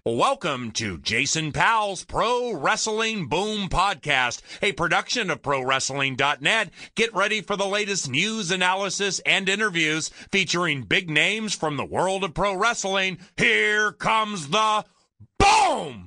Welcome to Jason Powell's Pro Wrestling Boom Podcast, a production of ProWrestling.net. Get ready for the latest news, analysis, and interviews featuring big names from the world of pro wrestling. Here comes the boom!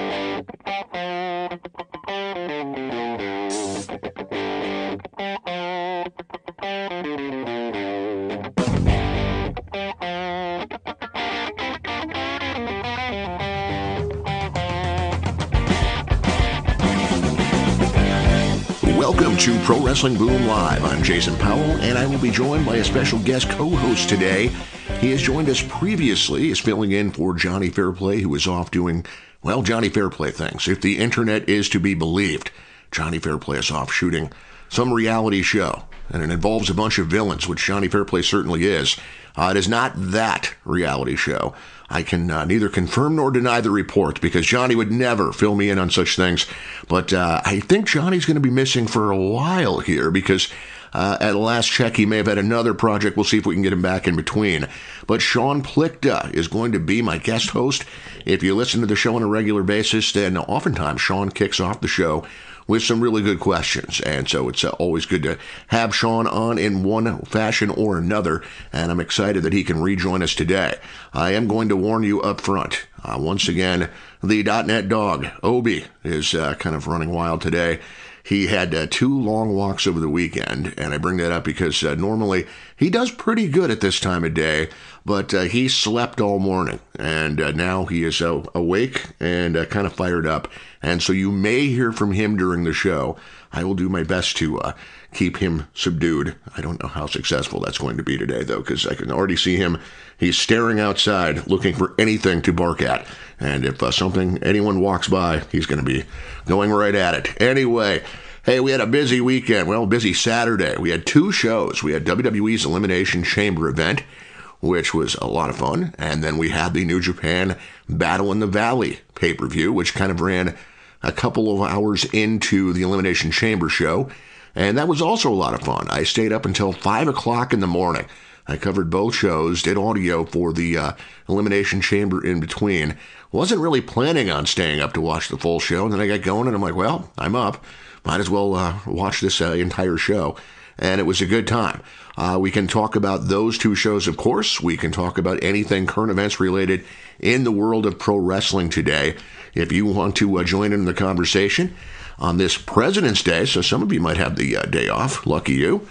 Welcome to Pro Wrestling Boom Live. I'm Jason Powell, and I will be joined by a special guest co-host today. He has joined us previously. He's filling in for Johnny Fairplay, who is off doing, well, Johnny Fairplay things. If the internet is to be believed, Johnny Fairplay is off shooting some reality show, and it involves a bunch of villains, which Johnny Fairplay certainly is. It is not that reality show. I can neither confirm nor deny the report because Johnny would never fill me in on such things. But I think Johnny's going to be missing for a while here because at last check, he may have had another project. We'll see if we can get him back in between. But Sean Plichta is going to be my guest host. If you listen to the show on a regular basis, then oftentimes Sean kicks off the show with some really good questions. And so it's always good to have Sean on in one fashion or another. And I'm excited that he can rejoin us today. I am going to warn you up front. Once again, the .NET dog, Obi, is kind of running wild today. He had 2 long walks over the weekend, and I bring that up because normally he does pretty good at this time of day, but he slept all morning, and now he is awake and kind of fired up, and so you may hear from him during the show. I will do my best to keep him subdued. I don't know how successful that's going to be today, though, because I can already see him. He's staring outside, looking for anything to bark at. And if anyone walks by, he's going to be going right at it. Anyway, hey, we had a busy weekend. Well, busy Saturday. We had 2 shows. We had WWE's Elimination Chamber event, which was a lot of fun. And then we had the New Japan Battle in the Valley pay-per-view, which kind of ran a couple of hours into the Elimination Chamber show. And that was also a lot of fun. I stayed up until 5 o'clock in the morning. I covered both shows, did audio for the Elimination Chamber in between. Wasn't really planning on staying up to watch the full show. And then I got going and I'm like, well, I'm up. Might as well watch this entire show. And it was a good time. We can talk about those 2 shows, of course. We can talk about anything current events related in the world of pro wrestling today. If you want to join in the conversation on this President's Day, so some of you might have the day off, lucky you,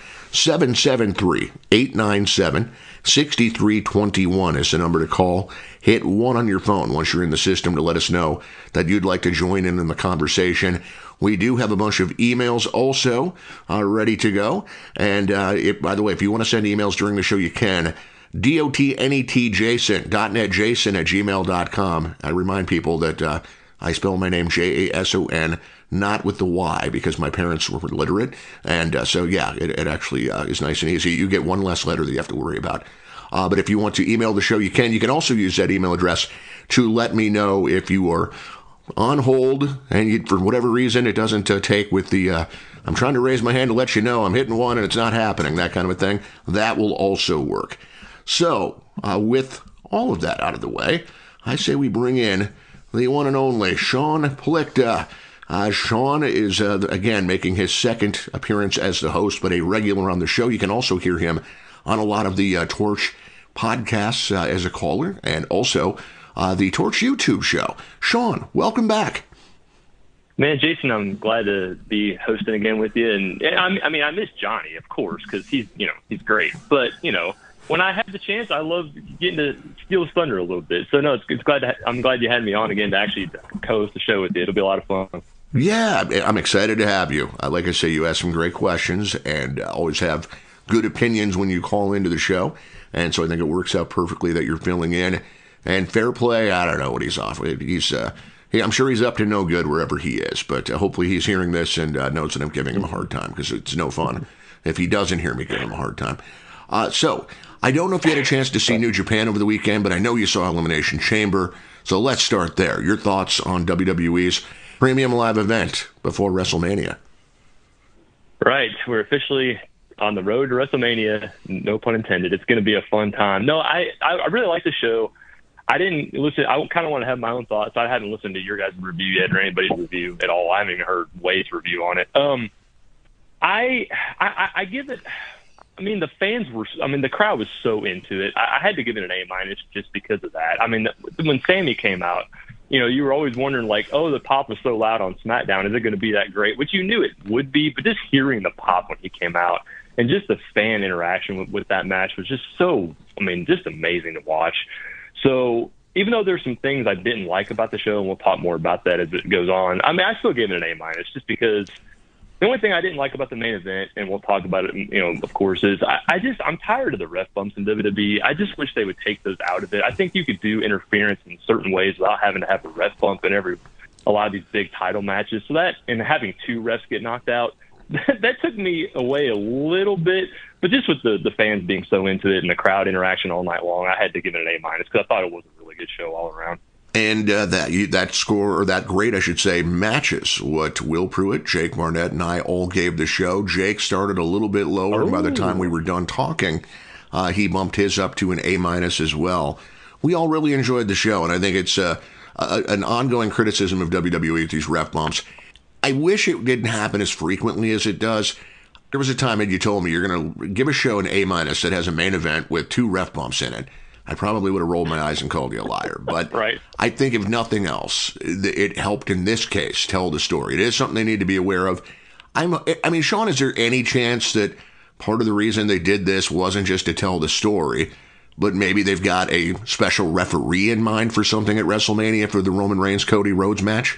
773-897-6321 is the number to call. Hit 1 on your phone once you're in the system to let us know that you'd like to join in the conversation. We do have a bunch of emails also ready to go. And by the way, if you want to send emails during the show, you can. dotnetjason@gmail.com. I remind people that I spell my name Jason, not with the Y, because my parents were literate. And so, yeah, it actually is nice and easy. You get one less letter that you have to worry about. But if you want to email the show, you can. You can also use that email address to let me know if you are on hold and for whatever reason it doesn't take with the I'm trying to raise my hand to let you know I'm hitting 1 and it's not happening, that kind of a thing. That will also work. So, with all of that out of the way, I say we bring in the one and only Sean Plichta. Sean is, again, making his second appearance as the host, but a regular on the show. You can also hear him on a lot of the Torch podcasts as a caller, and also the Torch YouTube show. Sean, welcome back. Man, Jason, I'm glad to be hosting again with you. And I mean, I miss Johnny, of course, because he's great. But, when I had the chance, I love getting to steal his thunder a little bit. So, no, I'm glad you had me on again to actually co-host the show with you. It'll be a lot of fun. Yeah, I'm excited to have you. Like I say, you ask some great questions and always have good opinions when you call into the show. And so I think it works out perfectly that you're filling in. And Fairplay, I don't know what he's off. I'm sure he's up to no good wherever he is. But hopefully he's hearing this and knows that I'm giving him a hard time, because it's no fun if he doesn't hear me giving him a hard time. So I don't know if you had a chance to see New Japan over the weekend, but I know you saw Elimination Chamber. So let's start there. Your thoughts on WWE's premium live event before WrestleMania. Right. We're officially on the road to WrestleMania. No pun intended. It's going to be a fun time. No, I really like the show. I didn't listen. I kind of want to have my own thoughts. I haven't listened to your guys' review yet or anybody's review at all. I haven't even heard Wade's review on it. I give it. I mean, the fans were. I mean, the crowd was so into it. I had to give it an A- just because of that. I mean, when Sammy came out, you were always wondering, like, oh, the pop was so loud on SmackDown. Is it going to be that great? Which you knew it would be, but just hearing the pop when he came out and just the fan interaction with that match was just so. I mean, just amazing to watch. So even though there's some things I didn't like about the show, and we'll talk more about that as it goes on, I mean, I still gave it an A- just because the only thing I didn't like about the main event, and we'll talk about it, of course, is I'm tired of the ref bumps in WWE. I just wish they would take those out of it. I think you could do interference in certain ways without having to have a ref bump in a lot of these big title matches. So that, and having two refs get knocked out, that took me away a little bit. But just with the fans being so into it and the crowd interaction all night long, I had to give it an A- because I thought it was a really good show all around. And that score, or that grade, I should say, matches what Will Pruitt, Jake Barnett, and I all gave the show. Jake started a little bit lower. And by the time we were done talking, he bumped his up to an A- as well. We all really enjoyed the show, and I think it's an ongoing criticism of WWE with these ref bumps. I wish it didn't happen as frequently as it does. There was a time that you told me you're going to give a show an A- that has a main event with two ref bumps in it. I probably would have rolled my eyes and called you a liar. But right. I think if nothing else, it helped in this case tell the story. It is something they need to be aware of. I mean, Sean, is there any chance that part of the reason they did this wasn't just to tell the story, but maybe they've got a special referee in mind for something at WrestleMania for the Roman Reigns-Cody Rhodes match?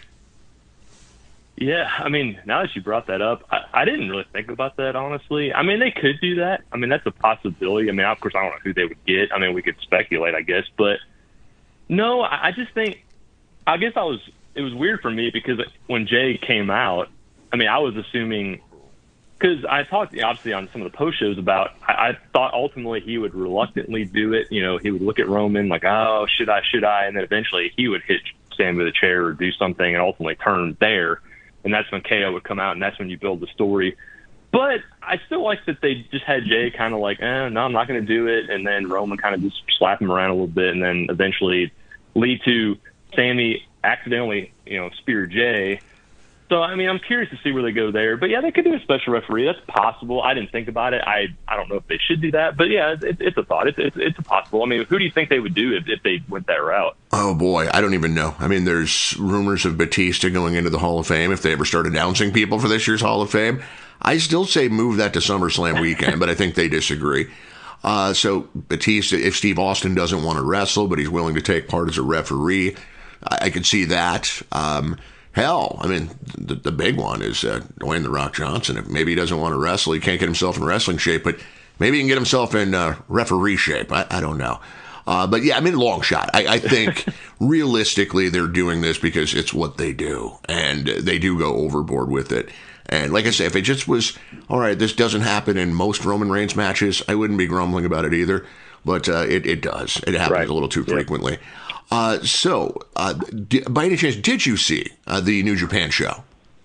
Yeah, I mean, now that you brought that up, I didn't really think about that, honestly. I mean, they could do that. I mean, that's a possibility. I mean, of course, I don't know who they would get. I mean, we could speculate, I guess. But, no, I just think, I guess it was weird for me because when Jay came out, I mean, I was assuming, because I talked, obviously, on some of the post shows about, I thought ultimately he would reluctantly do it. He would look at Roman like, oh, should I? And then eventually he would hit Sammy with a chair or do something and ultimately turn there. And that's when KO would come out, and that's when you build the story. But I still like that they just had Jay kind of like, no, I'm not going to do it. And then Roman kind of just slap him around a little bit and then eventually lead to Sammy accidentally, spear Jay. So, I mean, I'm curious to see where they go there. But, yeah, they could do a special referee. That's possible. I didn't think about it. I don't know if they should do that. But, yeah, it's a thought. It's a possible. I mean, who do you think they would do if they went that route? Oh, boy, I don't even know. I mean, there's rumors of Batista going into the Hall of Fame if they ever start announcing people for this year's Hall of Fame. I still say move that to SummerSlam weekend, but I think they disagree. So, Batista, if Steve Austin doesn't want to wrestle, but he's willing to take part as a referee, I could see that. Hell, I mean, the big one is Dwayne "The Rock" Johnson. If maybe he doesn't want to wrestle, he can't get himself in wrestling shape, but maybe he can get himself in referee shape. I don't know. But, yeah, I mean, long shot. I think realistically they're doing this because it's what they do, and they do go overboard with it. And like I say, if it just was, all right, this doesn't happen in most Roman Reigns matches, I wouldn't be grumbling about it either. But it does. It happens a little too frequently. So, by any chance, did you see the New Japan show?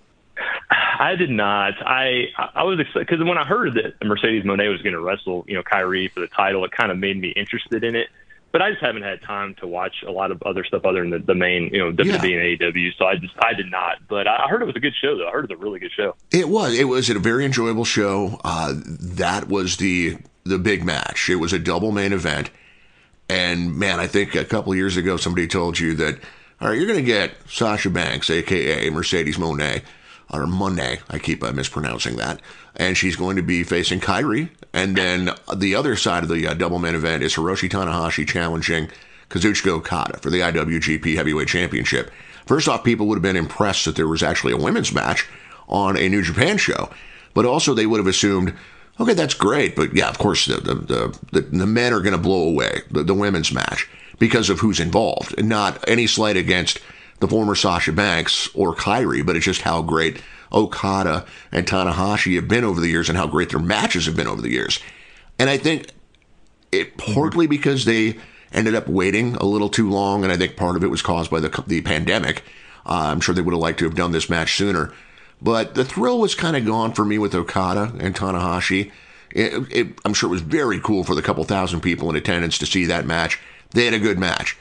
I did not. I was excited because when I heard that Mercedes Moné was going to wrestle, Kyrie for the title, it kind of made me interested in it. But I just haven't had time to watch a lot of other stuff other than the main, WWE and AEW. So I did not. But I heard it was a good show, though. I heard it was a really good show. It was. It was a very enjoyable show. That was the big match. It was a double main event. And, man, I think a couple of years ago somebody told you that, all right, you're going to get Sasha Banks, a.k.a. Mercedes Moné, or Moné, I keep mispronouncing that, and she's going to be facing Kyrie. And then the other side of the double main event is Hiroshi Tanahashi challenging Kazuchika Okada for the IWGP Heavyweight Championship. First off, people would have been impressed that there was actually a women's match on a New Japan show, but also they would have assumed, okay, that's great, but yeah, of course, the men are going to blow away the women's match because of who's involved, and not any slight against the former Sasha Banks or Kyrie, but it's just how great Okada and Tanahashi have been over the years and how great their matches have been over the years. And I think it partly because they ended up waiting a little too long, and I think part of it was caused by the pandemic. I'm sure they would have liked to have done this match sooner. But the thrill was kind of gone for me with Okada and Tanahashi. I'm sure it was very cool for the couple thousand people in attendance to see that match. They had a good match.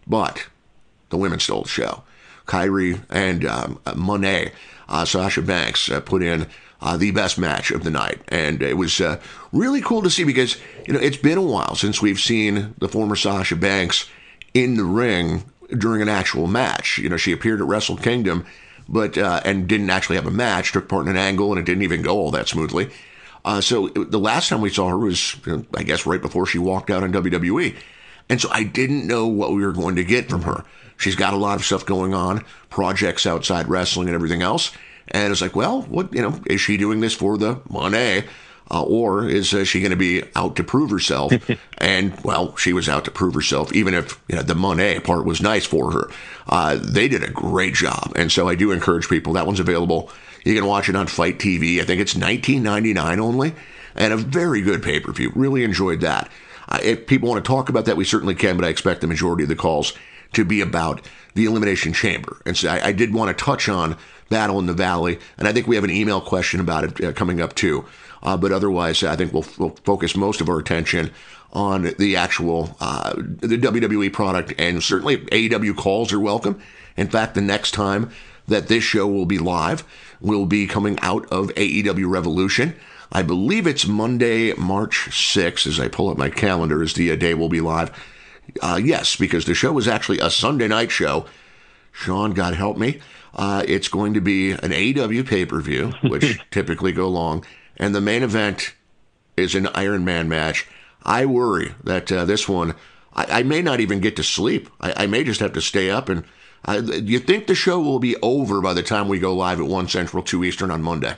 But the women stole the show. Kyrie and Monet, Sasha Banks, put in the best match of the night. And it was really cool to see because, it's been a while since we've seen the former Sasha Banks in the ring during an actual match. She appeared at Wrestle Kingdom, but and didn't actually have a match, took part in an angle, and it didn't even go all that smoothly. So the last time we saw her was, I guess, right before she walked out on WWE. And so I didn't know what we were going to get from her. She's got a lot of stuff going on, projects outside wrestling and everything else. And it's like, well, what, is she doing this for the money? Or is she going to be out to prove herself? And, well, she was out to prove herself, even if the money part was nice for her. They did a great job. And so I do encourage people. That one's available. You can watch it on Fight TV. I think it's $19.99 only. And a very good pay-per-view. Really enjoyed that. If people want to talk about that, we certainly can, but I expect the majority of the calls to be about the Elimination Chamber. And so I did want to touch on Battle in the Valley, and I think we have an email question about it coming up too. But otherwise, I think we'll focus most of our attention on the actual the WWE product, and certainly AEW calls are welcome. In fact, the next time that this show will be live will be coming out of AEW Revolution. I believe it's Monday, March 6th, as I pull up my calendar, is the day we'll be live. Yes, because the show is actually a Sunday night show. Sean, God help me. It's going to be an AEW pay-per-view, which typically go long, and the main event is an Iron Man match. I worry that this one, I may not even get to sleep. I may just have to stay up, and you think the show will be over by the time we go live at 1 Central, 2 Eastern on Monday?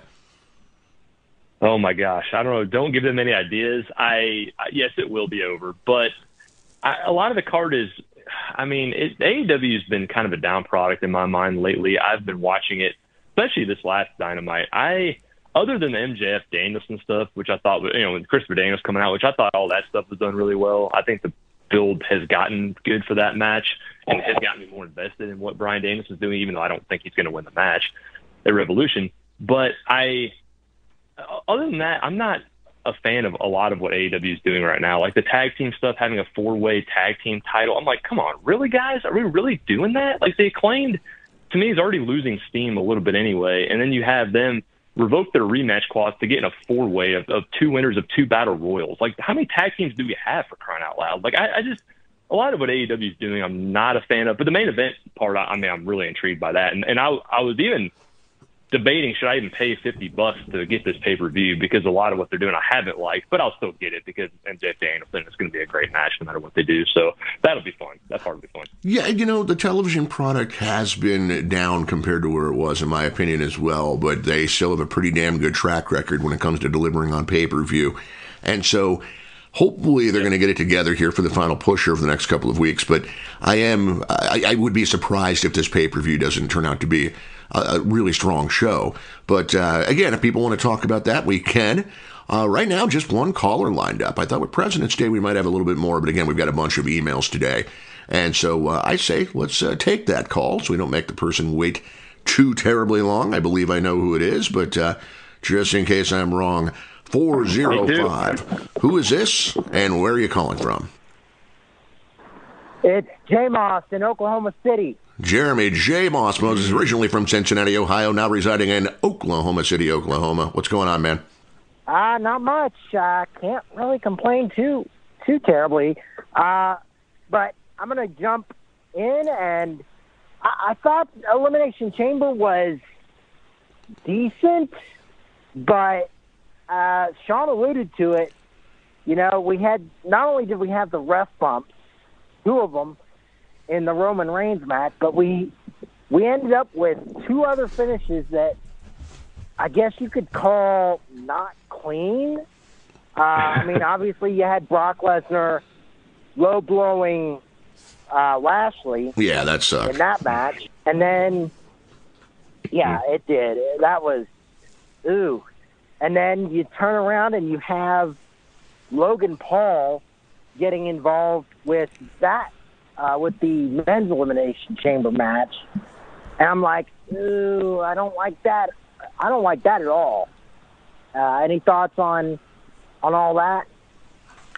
Oh my gosh, I don't know. Don't give them any ideas. Yes, it will be over, but a lot of the card is, AEW has been kind of a down product in my mind lately. I've been watching it, especially this last Dynamite. Other than the MJF Danielson stuff, which I thought, when Christopher Daniels coming out, which I thought all that stuff was done really well. I think the build has gotten good for that match and has gotten me more invested in what Bryan Danielson's doing, even though I don't think he's going to win the match at Revolution. But other than that, I'm not a fan of a lot of what AEW is doing right now. Like the tag team stuff, having a 4-way tag team title. I'm like, come on, really, guys? Are we really doing that? Like, the Acclaimed, to me, is already losing steam a little bit anyway. And then you have them revoke their rematch clause to get in a 4-way of 2 winners of 2 battle royals. Like, how many tag teams do we have, for crying out loud? Like, I just, a lot of what AEW is doing, I'm not a fan of. But the main event part, I'm really intrigued by that. And I was even debating, should I even pay $50 to get this pay-per-view, because a lot of what they're doing I haven't liked, but I'll still get it because MJF Danielson is going to be a great match no matter what they do. So that'll be fun. That part will be fun. Yeah, the television product has been down compared to where it was, in my opinion, as well, but they still have a pretty damn good track record when it comes to delivering on pay-per-view. And so hopefully they're going to get it together here for the final push over the next couple of weeks. But I would be surprised if this pay-per-view doesn't turn out to be a really strong show. But again, if people want to talk about that, we can. Right now, just one caller lined up. I thought with President's Day we might have a little bit more, but again, we've got a bunch of emails today. And so I say let's take that call so we don't make the person wait too terribly long. I believe I know who it is, but just in case I'm wrong, 405. Who is this, and where are you calling from? It's J. Moss in Oklahoma City. Jeremy J. Moss Moses, originally from Cincinnati, Ohio, now residing in Oklahoma City, Oklahoma. What's going on, man? Not much. Can't really complain too terribly. But I'm going to jump in, and I thought Elimination Chamber was decent, but Sean alluded to it. We had, not only did we have the ref bumps, 2 of them in the Roman Reigns match, but we ended up with 2 other finishes that I guess you could call not clean. Obviously you had Brock Lesnar low-blowing Lashley. Yeah, that sucked. In that match. And then, yeah, it did. That was, ooh. And then you turn around and you have Logan Paul getting involved with that, with the men's Elimination Chamber match. And I'm like, ooh, I don't like that. I don't like that at all. Any thoughts on all that?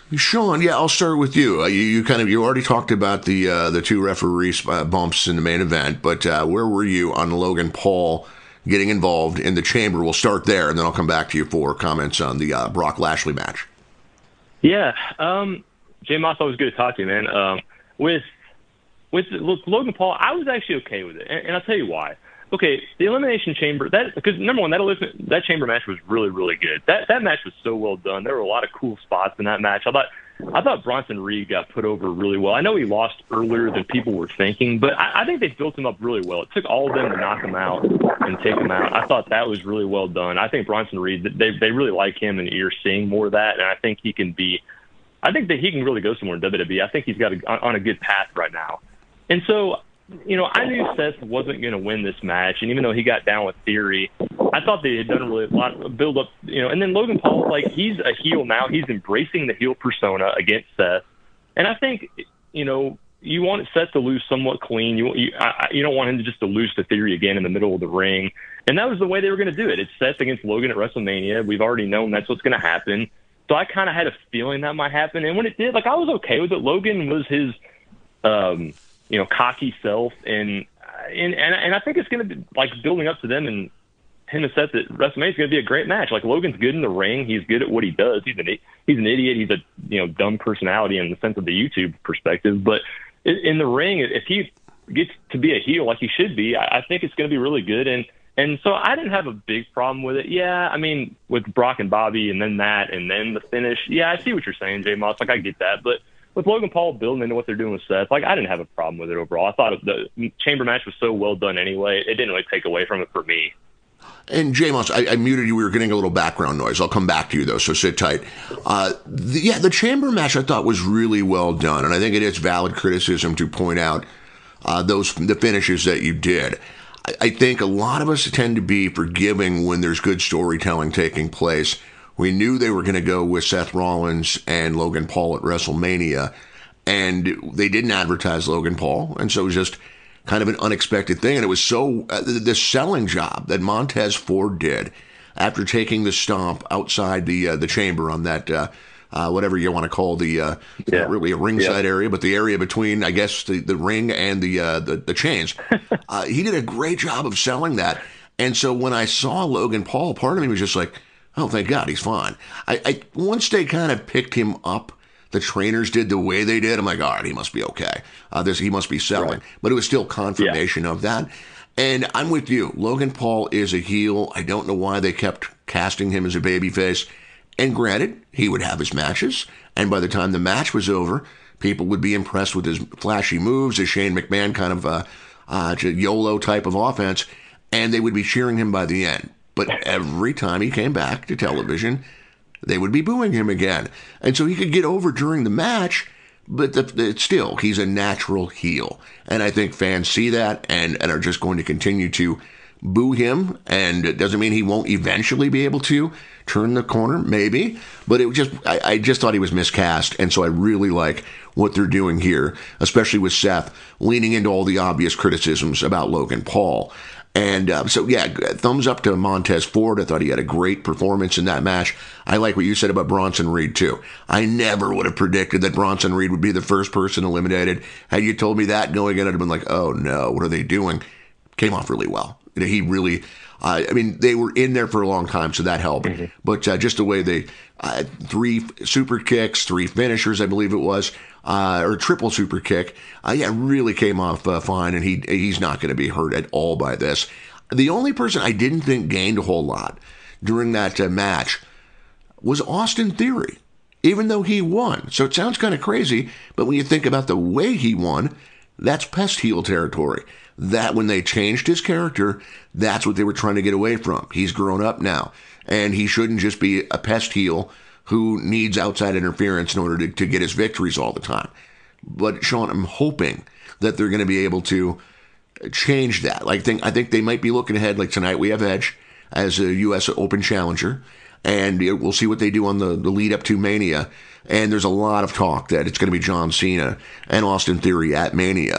Sean, yeah, I'll start with you. You already talked about the two referees bumps in the main event, but where were you on Logan Paul getting involved in the chamber? We'll start there, and then I'll come back to you for comments on the Brock Lashley match. Yeah, Jay Moss, always good to talk to you, man. With Logan Paul, I was actually okay with it, and I'll tell you why. Okay, the Elimination Chamber, because number one, that chamber match was really, really good. That match was so well done. There were a lot of cool spots in that match. I thought Bronson Reed got put over really well. I know he lost earlier than people were thinking, but I think they built him up really well. It took all of them to knock him out and take him out. I thought that was really well done. I think Bronson Reed, they really like him, and you're seeing more of that, and I think that he can really go somewhere in WWE. I think he's got on a good path right now. And so, I knew Seth wasn't going to win this match, and even though he got down with Theory, I thought they had done a lot of build up, and then Logan Paul, he's a heel now. He's embracing the heel persona against Seth. And I think, you want Seth to lose somewhat clean. You don't want him to lose to Theory again in the middle of the ring. And that was the way they were going to do it. It's Seth against Logan at WrestleMania. We've already known that's what's going to happen. So I kind of had a feeling that might happen. And when it did, I was okay with it. Logan was his, cocky self, and I think it's going to be building up to them and him and Seth at WrestleMania is going to be a great match. Logan's good in the ring. He's good at what he does. He's an idiot. He's a dumb personality in the sense of the YouTube perspective. But in the ring, if he gets to be a heel like he should be, I think it's going to be really good. And so I didn't have a big problem with it. Yeah, I mean, with Brock and Bobby and then the finish. Yeah, I see what you're saying, Jay Moss. I get that. But with Logan Paul building into what they're doing with Seth, I didn't have a problem with it overall. I thought the chamber match was so well done anyway. It didn't really take away from it for me. And Jay Moss, I muted you. We were getting a little background noise. I'll come back to you, though, so sit tight. The chamber match I thought was really well done, and I think it is valid criticism to point out the finishes that you did. I think a lot of us tend to be forgiving when there's good storytelling taking place. We knew they were going to go with Seth Rollins and Logan Paul at WrestleMania, and they didn't advertise Logan Paul, and so it was just kind of an unexpected thing. And it was so the selling job that Montez Ford did after taking the stomp outside the chamber on that whatever you want to call not really a ringside area, but the area between, I guess, the ring and the chains. He did a great job of selling that. And so when I saw Logan Paul, part of me was just like, oh, thank God, he's fine. Once they kind of picked him up, the trainers did the way they did, I'm like, all right, he must be okay. He must be selling. Right. But it was still confirmation of that. And I'm with you. Logan Paul is a heel. I don't know why they kept casting him as a babyface. And granted, he would have his matches. And by the time the match was over, people would be impressed with his flashy moves, his Shane McMahon kind of YOLO type of offense. And they would be cheering him by the end. But every time he came back to television, they would be booing him again. And so he could get over during the match, but still, he's a natural heel. And I think fans see that and are just going to continue to boo him. And it doesn't mean he won't eventually be able to turn the corner, maybe. But I just thought he was miscast. And so I really like what they're doing here, especially with Seth leaning into all the obvious criticisms about Logan Paul. And thumbs up to Montez Ford. I thought he had a great performance in that match. I like what you said about Bronson Reed, too. I never would have predicted that Bronson Reed would be the first person eliminated. Had you told me that going in, I'd have been like, oh, no, what are they doing? Came off really well. He really, they were in there for a long time, so that helped. Mm-hmm. But just the way they, 3 super kicks, 3 finishers, I believe it was, or triple super kick, really came off fine, and he's not going to be hurt at all by this. The only person I didn't think gained a whole lot during that match was Austin Theory, even though he won. So it sounds kind of crazy, but when you think about the way he won, that's pest heel territory. That when they changed his character, that's what they were trying to get away from. He's grown up now, and he shouldn't just be a pest heel who needs outside interference in order to get his victories all the time. But, Sean, I'm hoping that they're going to be able to change that. I think they might be looking ahead. Like tonight we have Edge as a U.S. Open challenger, and we'll see what they do on the lead up to Mania. And there's a lot of talk that it's going to be John Cena and Austin Theory at Mania.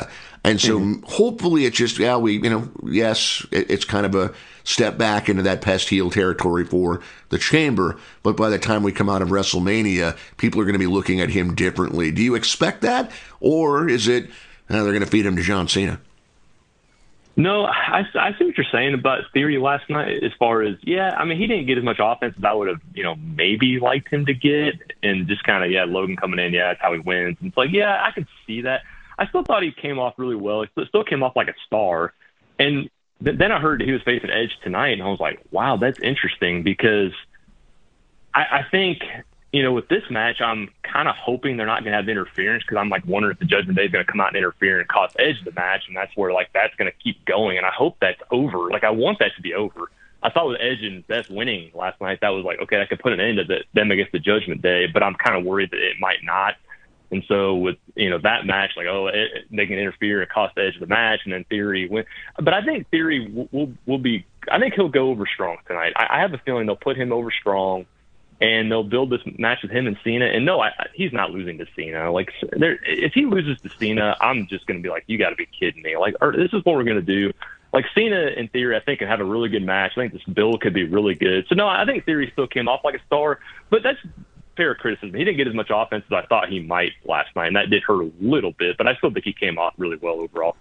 And so hopefully it's just, yes, it's kind of a step back into that pest heel territory for the Chamber. But by the time we come out of WrestleMania, people are going to be looking at him differently. Do you expect that? Or is it they're going to feed him to John Cena? No, I see what you're saying about Theory last night as far as, he didn't get as much offense as I would have, maybe liked him to get. And just kind of, Logan coming in, that's how he wins. And it's like, I could see that. I still thought he came off really well. He still came off like a star. And then I heard he was facing Edge tonight, and I was like, wow, that's interesting, because I think, with this match, I'm kind of hoping they're not going to have interference, because I'm like wondering if the Judgment Day is going to come out and interfere and cost Edge the match, and that's where that's going to keep going. And I hope that's over. I want that to be over. I thought with Edge and Beth winning last night, that was like, okay, I could put an end to them against the Judgment Day, but I'm kind of worried that it might not. And so with, that match, they can interfere and cost Edge the match, and then Theory win. But I think Theory will be – I think he'll go over strong tonight. I have a feeling they'll put him over strong, and they'll build this match with him and Cena. And no, he's not losing to Cena. If he loses to Cena, I'm just going to be like, you got to be kidding me. This is what we're going to do. Cena and Theory, I think, can have a really good match. I think this build could be really good. So, no, I think Theory still came off like a star, but that's – fair criticism. He didn't get as much offense as I thought he might last night, and that did hurt a little bit, but I still think he came off really well overall.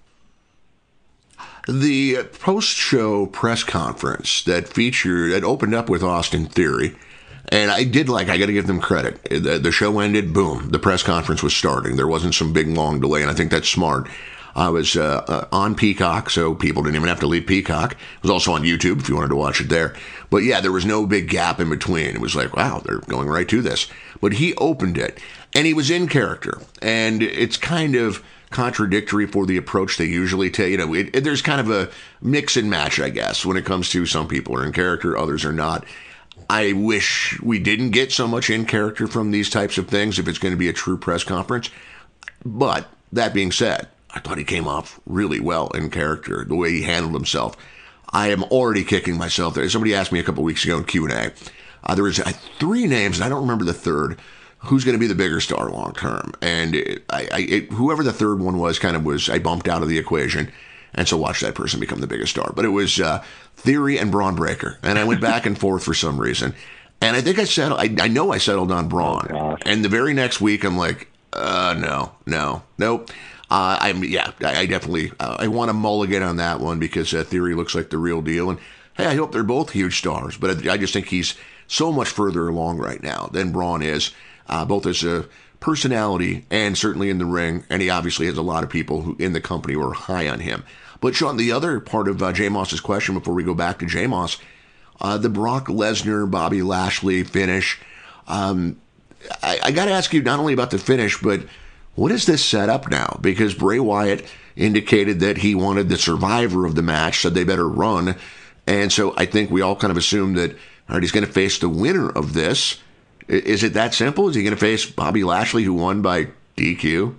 The post-show press conference that opened up with Austin Theory, and I got to give them credit. The show ended, boom, the press conference was starting. There wasn't some big, long delay, and I think that's smart. I was on Peacock, so people didn't even have to leave Peacock. It was also on YouTube if you wanted to watch it there. But there was no big gap in between. It was like, wow, they're going right to this. But he opened it, and he was in character. And it's kind of contradictory for the approach they usually take. There's kind of a mix and match, I guess, when it comes to some people are in character, others are not. I wish we didn't get so much in character from these types of things if it's going to be a true press conference. But that being said, I thought he came off really well in character, the way he handled himself. I am already kicking myself there. Somebody asked me a couple weeks ago in Q&A. There was 3 names, and I don't remember the third, who's going to be the bigger star long term. And whoever the third one was I bumped out of the equation, and so watched that person become the biggest star. But it was Theory and Braun Breaker. And I went back and forth for some reason. And I think I know I settled on Braun. Oh, and the very next week, I'm like, nope. I definitely I want to mulligan on that one, because Theory looks like the real deal. And hey, I hope they're both huge stars, but I just think he's so much further along right now than Braun is, both as a personality and certainly in the ring. And he obviously has a lot of people who in the company who are high on him. But Sean, the other part of J Moss's question before we go back to J Moss, the Brock Lesnar, Bobby Lashley finish. I got to ask you not only about the finish, but what is this set up now? Because Bray Wyatt indicated that he wanted the survivor of the match, said they better run. And so I think we all kind of assumed that, all right, he's going to face the winner of this. Is it that simple? Is he going to face Bobby Lashley, who won by DQ?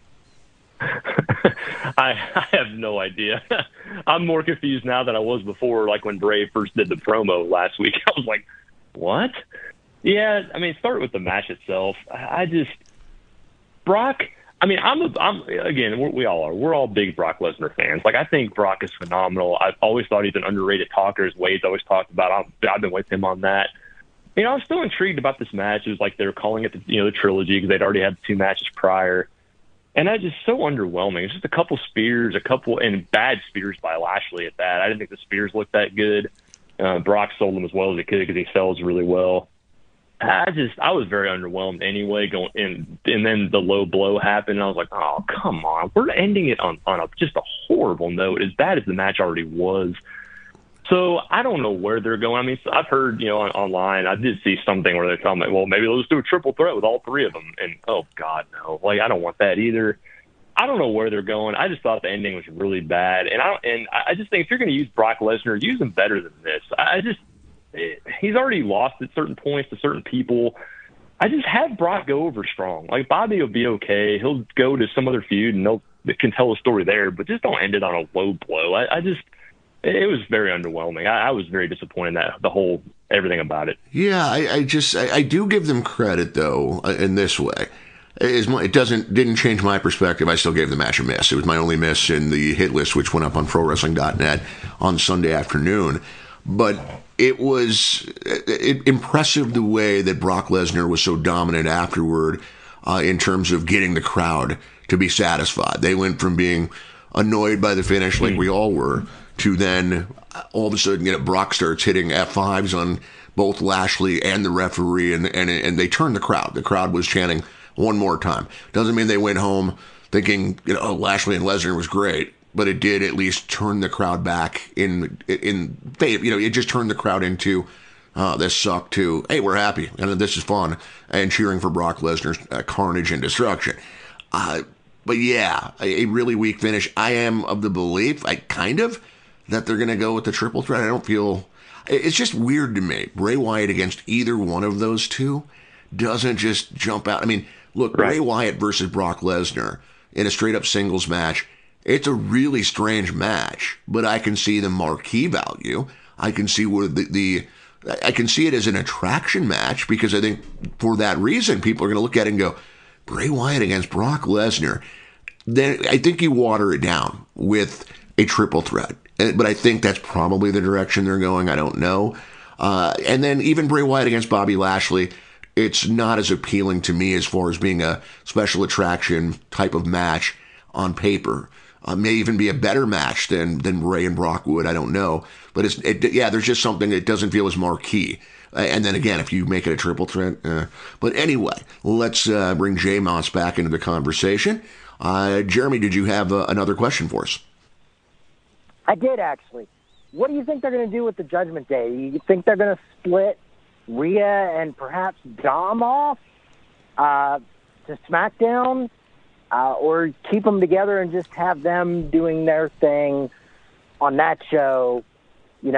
I have no idea. I'm more confused now than I was before, when Bray first did the promo last week. I was like, what? Yeah, start with the match itself. Brock, we all are. We're all big Brock Lesnar fans. I think Brock is phenomenal. I've always thought he's an underrated talker, as Wade's always talked about. I've been with him on that. I was still intrigued about this match. It was they were calling it the trilogy, because they'd already had 2 matches prior. And that just so underwhelming. It's just a couple spears, and bad spears by Lashley at that. I didn't think the spears looked that good. Brock sold them as well as he could, because he sells really well. I was very underwhelmed anyway, and then the low blow happened, and I was like, oh, come on. We're ending it on just a horrible note, as bad as the match already was. So I don't know where they're going. I've heard, online, I did see something where they're telling me, well, maybe let's do a triple threat with all 3 of them. And, oh, God, no. I don't want that either. I don't know where they're going. I just thought the ending was really bad. And I just think if you're going to use Brock Lesnar, use him better than this. He's already lost at certain points to certain people. I just have Brock go over strong. Bobby will be okay. He'll go to some other feud and they can tell a story there, but just don't end it on a low blow. It was very underwhelming. I was very disappointed in everything about it. Yeah, I do give them credit though in this way. It didn't change my perspective. I still gave the match a miss. It was my only miss in the hit list, which went up on ProWrestling.net on Sunday afternoon. But it was impressive the way that Brock Lesnar was so dominant afterward in terms of getting the crowd to be satisfied. They went from being annoyed by the finish, like we all were, to then all of a sudden, Brock starts hitting F5s on both Lashley and the referee, and they turned the crowd. The crowd was chanting one more time. Doesn't mean they went home thinking, Lashley and Lesnar was great, but it did at least turn the crowd back in favor. It just turned the crowd into, this sucked, to, hey, we're happy, and this is fun, and cheering for Brock Lesnar's carnage and destruction. But yeah, a really weak finish. I am of the belief, that they're going to go with the triple threat. I don't feel... It's just weird to me. Bray Wyatt against either one of those two doesn't just jump out. I mean, look, right. Bray Wyatt versus Brock Lesnar in a straight-up singles match, it's a really strange match, but I can see the marquee value. I can see where I can see it as an attraction match, because I think for that reason, people are going to look at it and go, Bray Wyatt against Brock Lesnar. Then I think you water it down with a triple threat. But I think that's probably the direction they're going. I don't know. And then even Bray Wyatt against Bobby Lashley, it's not as appealing to me as far as being a special attraction type of match on paper. May even be a better match than Bray and Brock would. I don't know. But there's just something that doesn't feel as marquee. And then again, if you make it a triple threat. But anyway, let's bring Jay Moss back into the conversation. Jeremy, did you have another question for us? I did, actually. What do you think they're going to do with the Judgment Day? You think they're going to split Rhea and perhaps Dom off to SmackDown? Or keep them together and just have them doing their thing on that show? In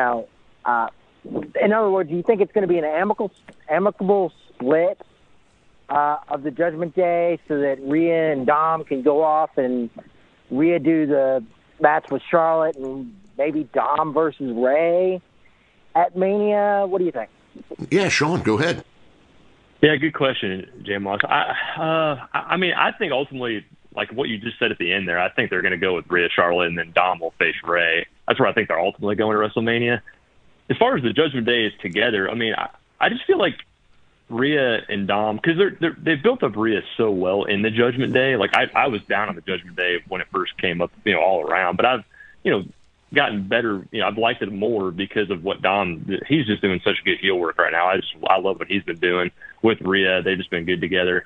other words, do you think it's going to be an amicable split of the Judgment Day so that Rhea and Dom can go off and Rhea do the match with Charlotte and maybe Dom versus Ray at Mania? What do you think? Yeah, Sean, go ahead. Yeah, good question, Jay Moss. I think ultimately, like what you just said at the end there, I think they're going to go with Rhea, Charlotte, and then Dom will face Ray. That's where I think they're ultimately going to WrestleMania. As far as the Judgment Day is together, I just feel like Rhea and Dom, because they've built up Rhea so well in the Judgment Day. Like I was down on the Judgment Day when it first came up, all around. But I've, gotten better. I've liked it more because of what Dom. He's just doing such good heel work right now. I love what he's been doing with Rhea. They've just been good together.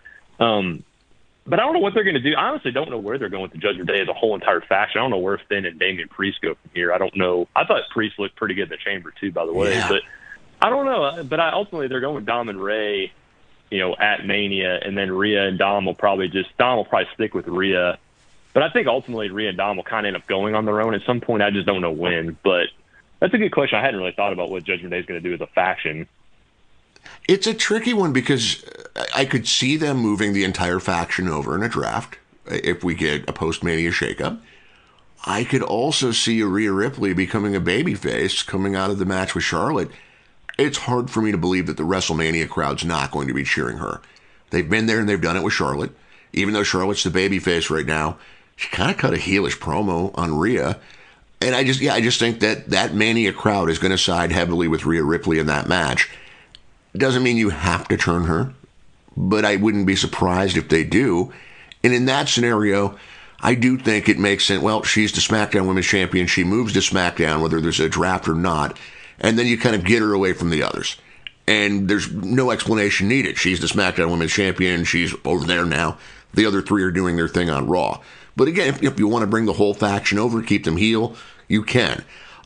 But I don't know what they're going to do. I honestly don't know where they're going with the Judgment Day as a whole entire faction. I don't know where Finn and Damian Priest go from here. I don't know. I thought Priest looked pretty good in the Chamber too, by the way. Yeah. But I don't know. But ultimately they're going with Dom and Ray, at Mania, and then Rhea and Dom will probably stick with Rhea. But I think ultimately Rhea and Dom will kind of end up going on their own at some point. I just don't know when. But that's a good question. I hadn't really thought about what Judgment Day is going to do as a faction. It's a tricky one because I could see them moving the entire faction over in a draft if we get a post-Mania shakeup. I could also see Rhea Ripley becoming a babyface coming out of the match with Charlotte. It's hard for me to believe that the WrestleMania crowd's not going to be cheering her. They've been there and they've done it with Charlotte. Even though Charlotte's the babyface right now, she kind of cut a heelish promo on Rhea. And I just think that Mania crowd is going to side heavily with Rhea Ripley in that match. Doesn't mean you have to turn her, but I wouldn't be surprised if they do. And in that scenario, I do think it makes sense. Well, she's the SmackDown Women's Champion. She moves to SmackDown, whether there's a draft or not. And then you kind of get her away from the others. And there's no explanation needed. She's the SmackDown Women's Champion. She's over there now. The other three are doing their thing on Raw. But again, if you want to bring the whole faction over, keep them heel, you can.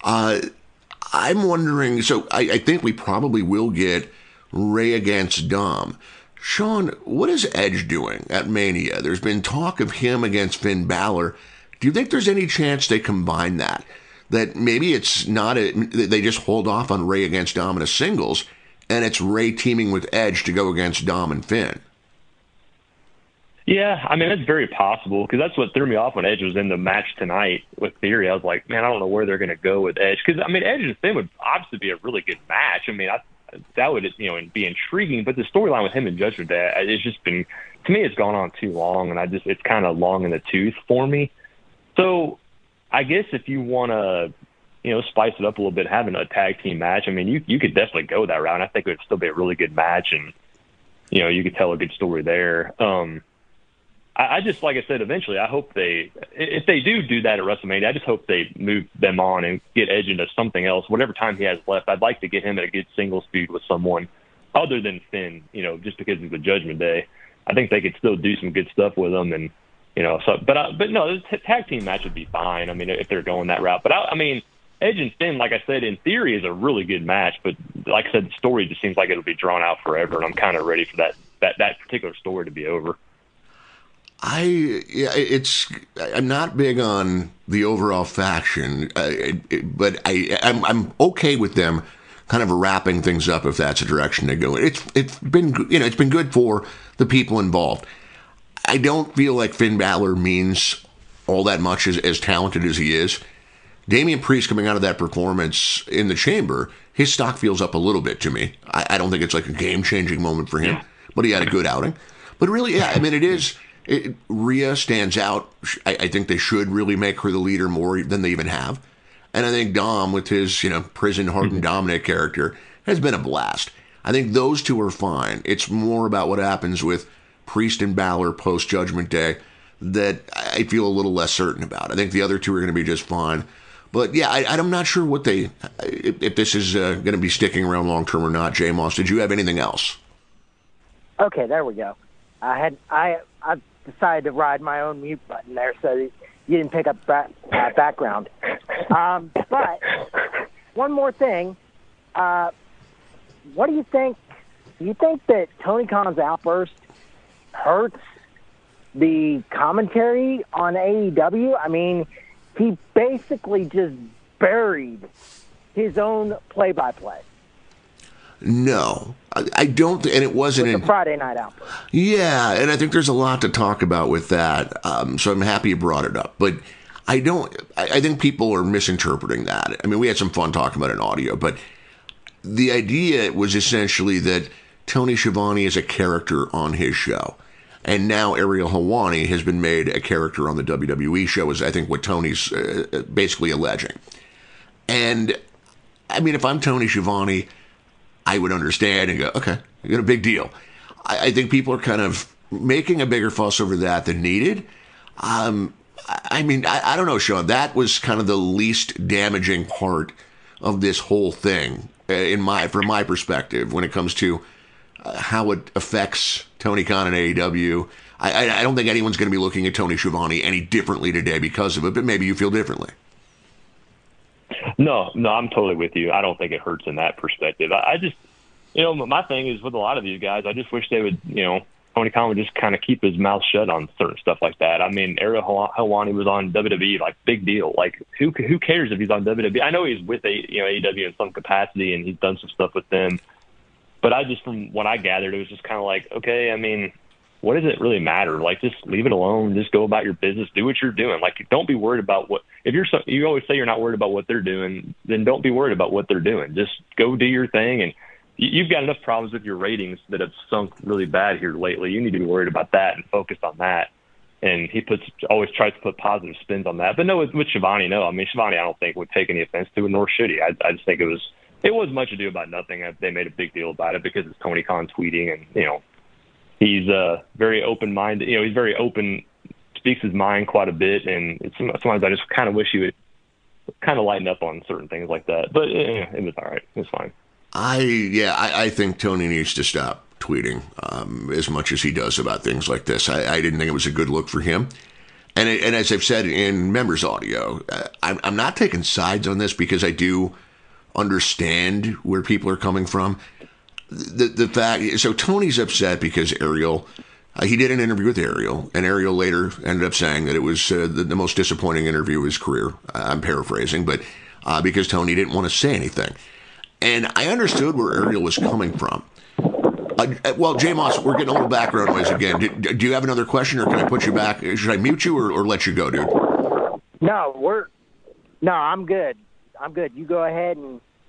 I'm wondering, so I think we probably will get Ray against Dom. Sean, what is Edge doing at Mania? There's been talk of him against Finn Balor. Do you think there's any chance they combine that? That maybe it's not they just hold off on Ray against Dom in a singles, and it's Ray teaming with Edge to go against Dom and Finn? Yeah, that's very possible, because that's what threw me off when Edge was in the match tonight with Theory. I was like, man, I don't know where they're going to go with Edge. Because, Edge and Finn would obviously be a really good match. that would, be intriguing. But the storyline with him and Judgment Day, it's just been, to me, it's gone on too long, and it's kind of long in the tooth for me. So I guess if you want to, spice it up a little bit, having a tag team match, I mean, you could definitely go that route. And I think it would still be a really good match, and you could tell a good story there. I just, like I said, eventually, I hope if they do that at WrestleMania, I just hope they move them on and get Edge into something else. Whatever time he has left, I'd like to get him in a good singles feud with someone other than Finn, just because of the Judgment Day. I think they could still do some good stuff with him, and, but no, the tag team match would be fine. I mean, if they're going that route. But I mean, Edge and Finn, like I said, in theory is a really good match, but like I said, the story just seems like it'll be drawn out forever, and I'm kind of ready for that particular story to be over. I'm not big on the overall faction, but I'm okay with them kind of wrapping things up if that's the direction they go. It's been good for the people involved. I don't feel like Finn Balor means all that much as talented as he is. Damian Priest coming out of that performance in the Chamber, his stock feels up a little bit to me. I don't think it's like a game-changing moment for him, but he had a good outing. But really, yeah, I mean, Rhea stands out. I think they should really make her the leader more than they even have. And I think Dom, with his, prison-hardened Dominic character, has been a blast. I think those two are fine. It's more about what happens with Priest and Balor post-Judgment Day that I feel a little less certain about. I think the other two are going to be just fine. But yeah, I'm not sure if this is going to be sticking around long-term or not. J. Moss, did you have anything else? Okay, there we go. I decided to ride my own mute button there so that you didn't pick up background. But one more thing. What do you think? Do you think that Tony Khan's outburst hurts the commentary on AEW? I mean, he basically just buried his own play-by-play. No, I don't, and it wasn't with the Friday night outburst. Yeah, and I think there's a lot to talk about with that. So I'm happy you brought it up, but I think people are misinterpreting that. I mean, we had some fun talking about it in audio, but the idea was essentially that Tony Schiavone is a character on his show, and now Ariel Helwani has been made a character on the WWE show, is I think what Tony's basically alleging. And I mean, if I'm Tony Schiavone, I would understand and go, okay, you got a big deal. I think people are kind of making a bigger fuss over that than needed. I mean, I don't know, Sean. That was kind of the least damaging part of this whole thing, from my perspective, when it comes to how it affects Tony Khan and AEW. I don't think anyone's going to be looking at Tony Schiavone any differently today because of it, but maybe you feel differently. No, I'm totally with you. I don't think it hurts in that perspective. I just, my thing is with a lot of these guys, I just wish they would, Tony Khan would just kind of keep his mouth shut on certain stuff like that. I mean, Ariel Helwani was on WWE, like, big deal. Like, who cares if he's on WWE? I know he's with AEW in some capacity, and he's done some stuff with them. But from what I gathered, it was just kind of like, okay, I mean, what does it really matter? Like, just leave it alone. Just go about your business. Do what you're doing. Like, don't be worried about you always say you're not worried about what they're doing, then don't be worried about what they're doing. Just go do your thing. And you've got enough problems with your ratings that have sunk really bad here lately. You need to be worried about that and focus on that. And he always tries to put positive spins on that. But no, with Schiavone, no. I mean, Schiavone, I don't think would take any offense to it, nor should he. I just think it was much ado about nothing. They made a big deal about it because it's Tony Khan tweeting, and he's very open-minded. He's very open, speaks his mind quite a bit, and sometimes I just kind of wish he would kind of lighten up on certain things like that. But it was all right. It's fine. I think Tony needs to stop tweeting as much as he does about things like this. I didn't think it was a good look for him. And as I've said in members audio, I'm not taking sides on this because I do understand where people are coming from. The fact, so Tony's upset because Ariel, he did an interview with Ariel, and Ariel later ended up saying that it was the most disappointing interview of his career. I'm paraphrasing, but because Tony didn't want to say anything. And I understood where Ariel was coming from. Well, J. Moss, we're getting a little background noise again. Do you have another question, or can I put you back? Should I mute you or let you go, dude? No, I'm good. I'm good. You go ahead and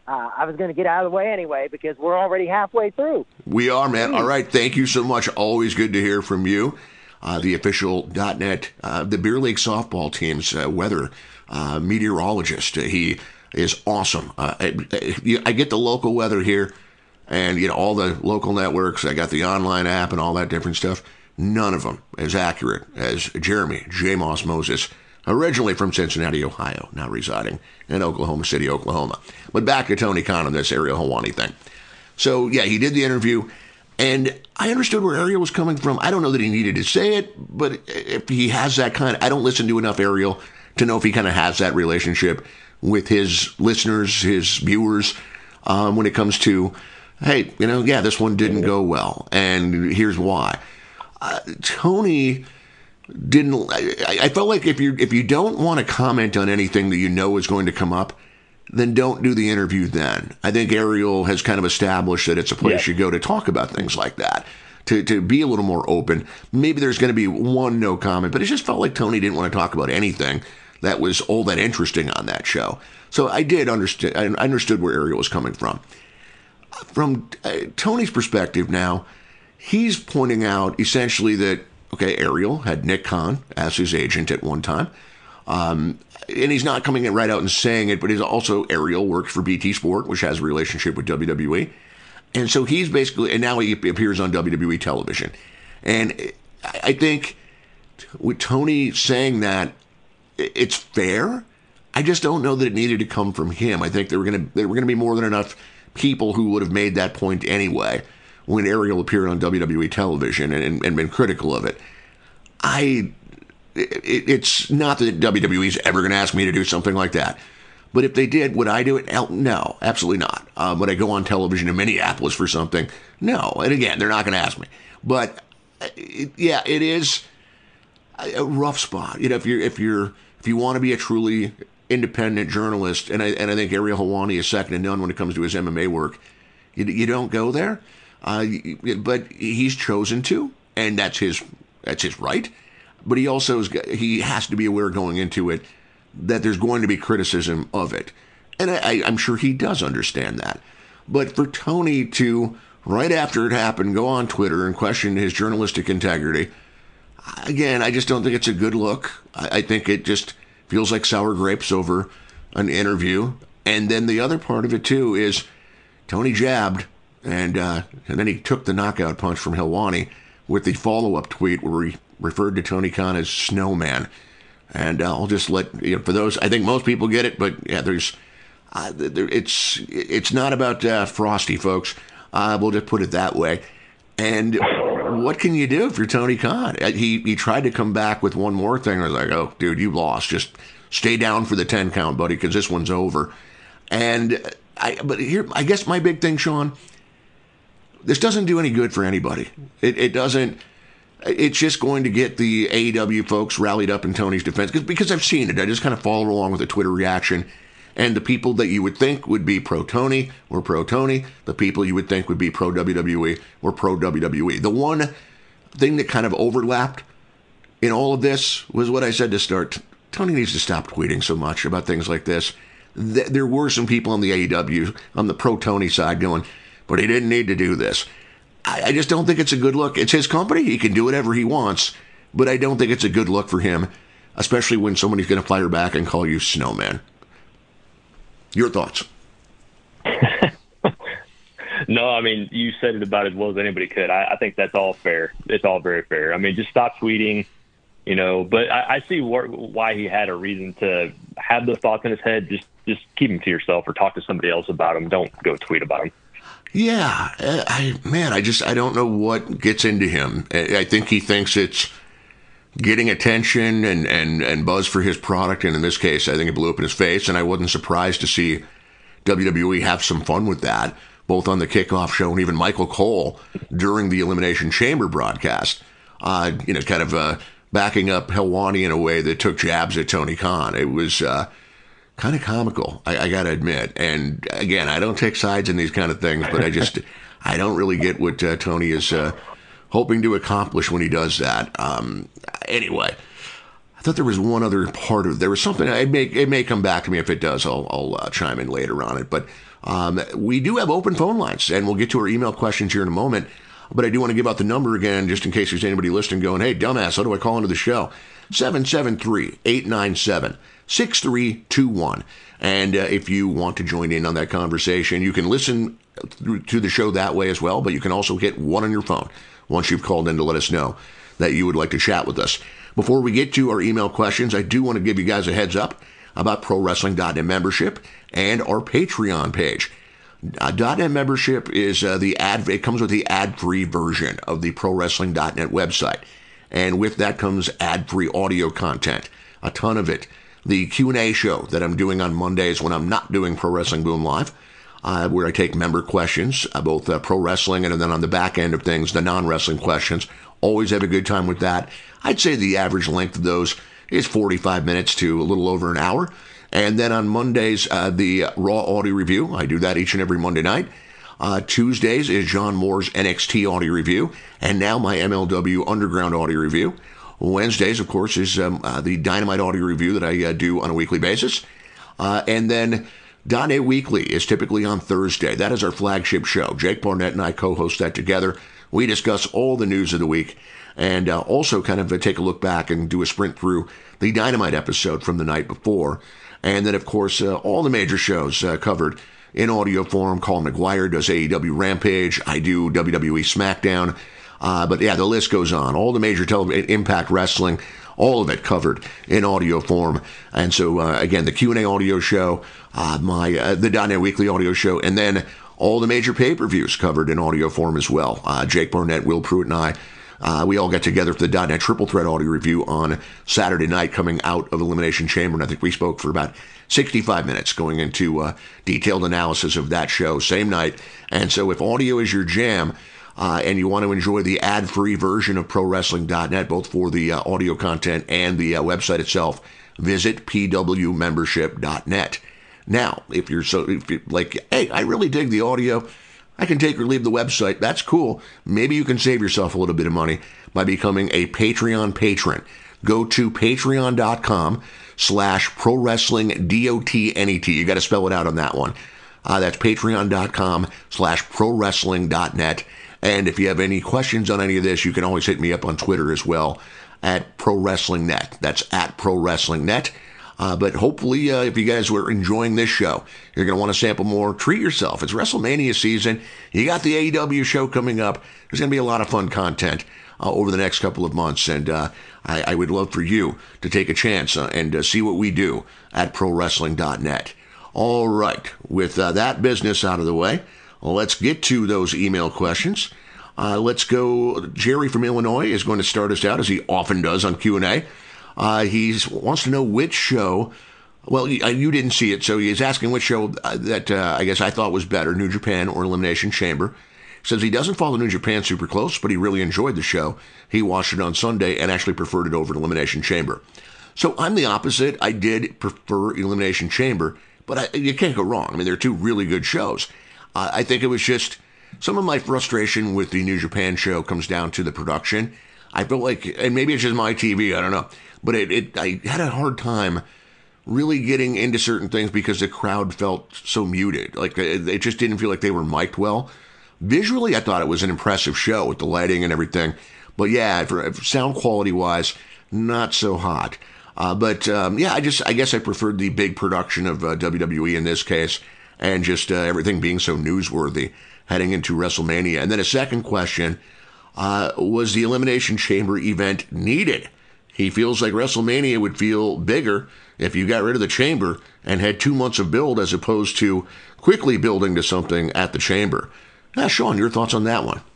I was going to get out of the way anyway because we're already halfway through. We are, man. All right. Thank you so much. Always good to hear from you. The official .net, the Beer League softball team's weather meteorologist. He is awesome. I get the local weather here and all the local networks. I got the online app and all that different stuff. None of them as accurate as Jeremy J. Moss Moses, originally from Cincinnati, Ohio, now residing in Oklahoma City, Oklahoma. But back to Tony Khan on this Ariel Helwani thing. So, yeah, he did the interview, and I understood where Ariel was coming from. I don't know that he needed to say it, but if he has that I don't listen to enough Ariel to know if he kind of has that relationship with his listeners, his viewers, when it comes to, hey, this one didn't go well, and here's why. Tony didn't. I felt like if you don't want to comment on anything that is going to come up, then don't do the interview then. I think Ariel has kind of established that it's a place you go to talk about things like that, to be a little more open. Maybe there's going to be one no comment, but it just felt like Tony didn't want to talk about anything that was all that interesting on that show. So I did understand. I understood where Ariel was coming from. From Tony's perspective now, he's pointing out essentially that, okay, Ariel had Nick Khan as his agent at one time. And he's not coming in right out and saying it, but he's also, Ariel works for BT Sport, which has a relationship with WWE. And so he's basically, and now he appears on WWE television. And I think with Tony saying that, it's fair. I just don't know that it needed to come from him. I think there were going to be more than enough people who would have made that point anyway when Ariel appeared on WWE television and been critical of it. It's not that WWE's ever going to ask me to do something like that. But if they did, would I do it? No, absolutely not. Would I go on television in Minneapolis for something? No. And again, they're not going to ask me. But it is a rough spot. If you want to be a truly independent journalist, and I think Ariel Helwani is second to none when it comes to his MMA work, you don't go there. But he's chosen to, and that's his right. But he also he has to be aware going into it that there's going to be criticism of it, and I'm sure he does understand that. But for Tony to, right after it happened, go on Twitter and question his journalistic integrity, again, I just don't think it's a good look. I think it just feels like sour grapes over an interview. And then the other part of it too is Tony jabbed. And then he took the knockout punch from Helwani with the follow-up tweet where he referred to Tony Khan as Snowman. And I'll just let, for those, I think most people get it, but yeah, it's not about Frosty, folks. We'll just put it that way. And what can you do if you're Tony Khan? He tried to come back with one more thing. I was like, oh, dude, you lost. Just stay down for the 10 count, buddy, because this one's over. But here, I guess my big thing, Sean, this doesn't do any good for anybody. It doesn't. It's just going to get the AEW folks rallied up in Tony's defense because I've seen it. I just kind of follow along with the Twitter reaction. And the people that you would think would be pro-Tony were pro-Tony. The people you would think would be pro-WWE were pro-WWE. The one thing that kind of overlapped in all of this was what I said to start. Tony needs to stop tweeting so much about things like this. There were some people on the AEW, on the pro-Tony side going, but he didn't need to do this. I just don't think it's a good look. It's his company. He can do whatever he wants. But I don't think it's a good look for him, especially when somebody's going to fire back and call you Snowman. Your thoughts? No, I mean, you said it about as well as anybody could. I think that's all fair. It's all very fair. I mean, just stop tweeting, But I see why he had a reason to have those thoughts in his head. Just keep them to yourself or talk to somebody else about them. Don't go tweet about them. Yeah, I don't know what gets into him. I think he thinks it's getting attention and buzz for his product, and in this case, I think it blew up in his face, and I wasn't surprised to see WWE have some fun with that, both on the kickoff show and even Michael Cole during the Elimination Chamber broadcast, kind of backing up Helwani in a way that took jabs at Tony Khan. It was kind of comical, I got to admit. And again, I don't take sides in these kind of things, but I don't really get what Tony is hoping to accomplish when he does that. Anyway, I thought there was one other part of it. There was something. It may come back to me. If it does, I'll chime in later on it. But we do have open phone lines, and we'll get to our email questions here in a moment. But I do want to give out the number again, just in case there's anybody listening going, hey, dumbass, how do I call into the show? 773-897-6321. And if you want to join in on that conversation, you can listen to the show that way as well, but you can also hit 1 on your phone once you've called in to let us know that you would like to chat with us. Before we get to our email questions, I do want to give you guys a heads up about ProWrestling.net membership and our Patreon page. .net membership is it comes with the ad-free version of the ProWrestling.net website. And with that comes ad-free audio content, a ton of it. The Q&A show that I'm doing on Mondays when I'm not doing Pro Wrestling Boom Live, where I take member questions, both pro wrestling and then on the back end of things, the non-wrestling questions. Always have a good time with that. I'd say the average length of those is 45 minutes to a little over an hour. And then on Mondays, the Raw Audio Review. I do that each and every Monday night. Tuesdays is John Moore's NXT Audio Review. And now my MLW Underground Audio Review. Wednesdays, of course, is the Dynamite Audio Review that I do on a weekly basis. And then .net Weekly is typically on Thursday. That is our flagship show. Jake Barnett and I co-host that together. We discuss all the news of the week and also kind of take a look back and do a sprint through the Dynamite episode from the night before. And then, of course, all the major shows covered in audio form. Colin McGuire does AEW Rampage. I do WWE SmackDown. But yeah, the list goes on. All the major Impact Wrestling, all of it covered in audio form. And so, again, the Q&A audio show, the .net Weekly audio show, and then all the major pay-per-views covered in audio form as well. Jake Barnett, Will Pruitt, and I, we all get together for the .net Triple Threat audio review on Saturday night coming out of Elimination Chamber. And I think we spoke for about 65 minutes going into detailed analysis of that show same night. And so if audio is your jam, and you want to enjoy the ad-free version of ProWrestling.net, both for the audio content and the website itself, visit pwmembership.net. Now, if you're like, hey, I really dig the audio, I can take or leave the website, that's cool. Maybe you can save yourself a little bit of money by becoming a Patreon patron. Go to patreon.com/ProWrestlingDotNet. You got to spell it out on that one. That's patreon.com/ProWrestling.net. And if you have any questions on any of this, you can always hit me up on Twitter as well at ProWrestlingNet. That's at ProWrestlingNet. But hopefully, if you guys were enjoying this show, you're going to want to sample more. Treat yourself. It's WrestleMania season. You got the AEW show coming up. There's going to be a lot of fun content over the next couple of months. And I would love for you to take a chance and see what we do at ProWrestling.net. All right. With that business out of the way, let's get to those email questions. Let's go. Jerry from Illinois is going to start us out, as he often does on Q&A. He wants to know which show, well, you didn't see it, so he's asking which show that I guess I thought was better, New Japan or Elimination Chamber. He says he doesn't follow New Japan super close, but he really enjoyed the show. He watched it on Sunday and actually preferred it over Elimination Chamber. So I'm the opposite. I did prefer Elimination Chamber, but you can't go wrong. I mean, they're two really good shows. I think it was just some of my frustration with the New Japan show comes down to the production. I felt like, and maybe it's just my TV, I don't know, but I had a hard time really getting into certain things because the crowd felt so muted. Like, it just didn't feel like they were mic'd well. Visually, I thought it was an impressive show with the lighting and everything. But yeah, for sound quality-wise, not so hot. Yeah, I guess I preferred the big production of WWE in this case, and just everything being so newsworthy heading into WrestleMania. And then a second question, was the Elimination Chamber event needed? He feels like WrestleMania would feel bigger if you got rid of the Chamber and had 2 months of build as opposed to quickly building to something at the Chamber. Sean, your thoughts on that one?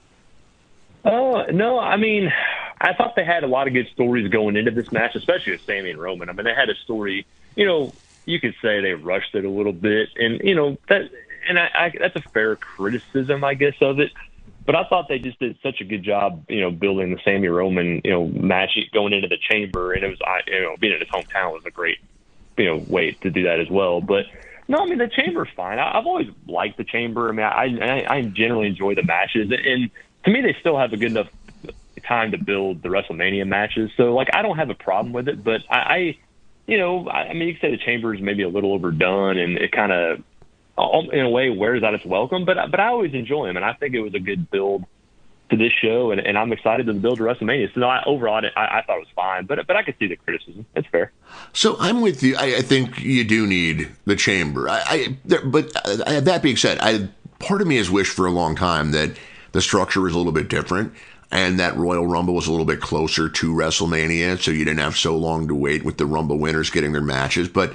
No, I mean, I thought they had a lot of good stories going into this match, especially with Sami and Roman. I mean, they had a story, you could say they rushed it a little bit, and, that's a fair criticism, I guess, of it. But I thought they just did such a good job, building the Sami Roman, match going into the Chamber, and it was, being in his hometown was a great, way to do that as well. But no, I mean, the Chamber's fine. I've always liked the Chamber. I mean, I generally enjoy the matches, and to me, they still have a good enough time to build the WrestleMania matches. So, like, I don't have a problem with it, but I mean, you could say the Chamber is maybe a little overdone, and it kind of, in a way, wears out its welcome. But I always enjoy them, and I think it was a good build to this show, and I'm excited to build to WrestleMania. So, no, overall, I thought it was fine, but I could see the criticism. It's fair. So I'm with you. I think you do need the Chamber. But that being said, part of me has wished for a long time that the structure was a little bit different, and that Royal Rumble was a little bit closer to WrestleMania, so you didn't have so long to wait with the Rumble winners getting their matches. But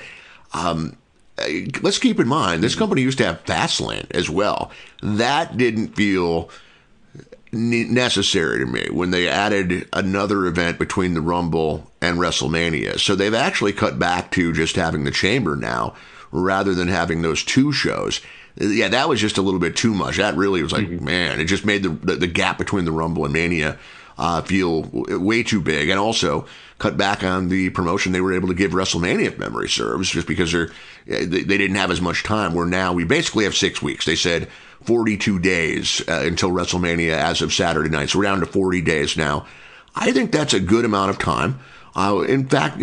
let's keep in mind, this company used to have Fastlane as well. That didn't feel necessary to me when they added another event between the Rumble and WrestleMania. So they've actually cut back to just having the Chamber now rather than having those two shows. Yeah, that was just a little bit too much. That really was like, man, it just made the gap between the Rumble and Mania feel way too big, and also cut back on the promotion they were able to give WrestleMania, if memory serves, just because they didn't have as much time, where now we basically have 6 weeks. They said 42 days until WrestleMania as of Saturday night. So we're down to 40 days now. I think that's a good amount of time. In fact,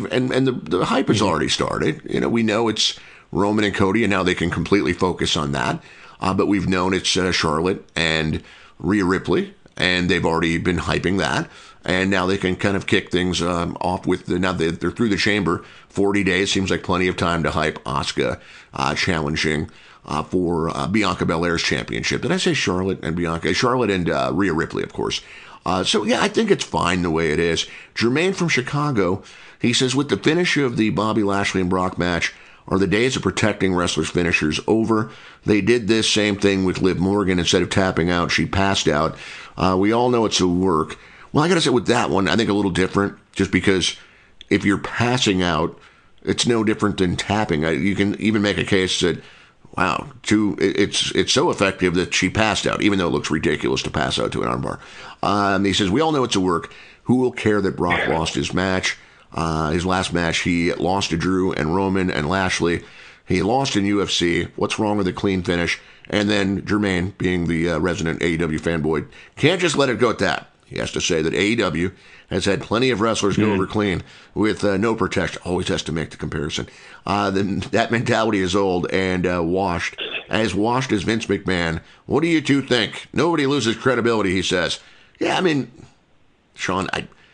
the hype has already started. We know it's Roman and Cody, and now they can completely focus on that. But we've known it's Charlotte and Rhea Ripley, and they've already been hyping that. And now they can kind of kick things off with now they're through the Chamber. 40 days seems like plenty of time to hype Asuka challenging for Bianca Belair's championship. Did I say Charlotte and Bianca? Charlotte and Rhea Ripley, of course. So, yeah, I think it's fine the way it is. Jermaine from Chicago, he says, with the finish of the Bobby Lashley and Brock match, are the days of protecting wrestlers' finishers over? They did this same thing with Liv Morgan. Instead of tapping out, she passed out. We all know it's a work. Well, I got to say with that one, I think a little different, just because if you're passing out, it's no different than tapping. You can even make a case that, wow, it's so effective that she passed out, even though it looks ridiculous to pass out to an armbar. He says, we all know it's a work. Who will care that Brock lost his match? His last match, he lost to Drew and Roman and Lashley. He lost in UFC. What's wrong with a clean finish? And then Jermaine, being the resident AEW fanboy, can't just let it go at that. He has to say that AEW has had plenty of wrestlers go over clean with no protection. Always has to make the comparison. Then that mentality is old and washed. As washed as Vince McMahon. What do you two think? Nobody loses credibility, he says. Yeah, I mean, Sean,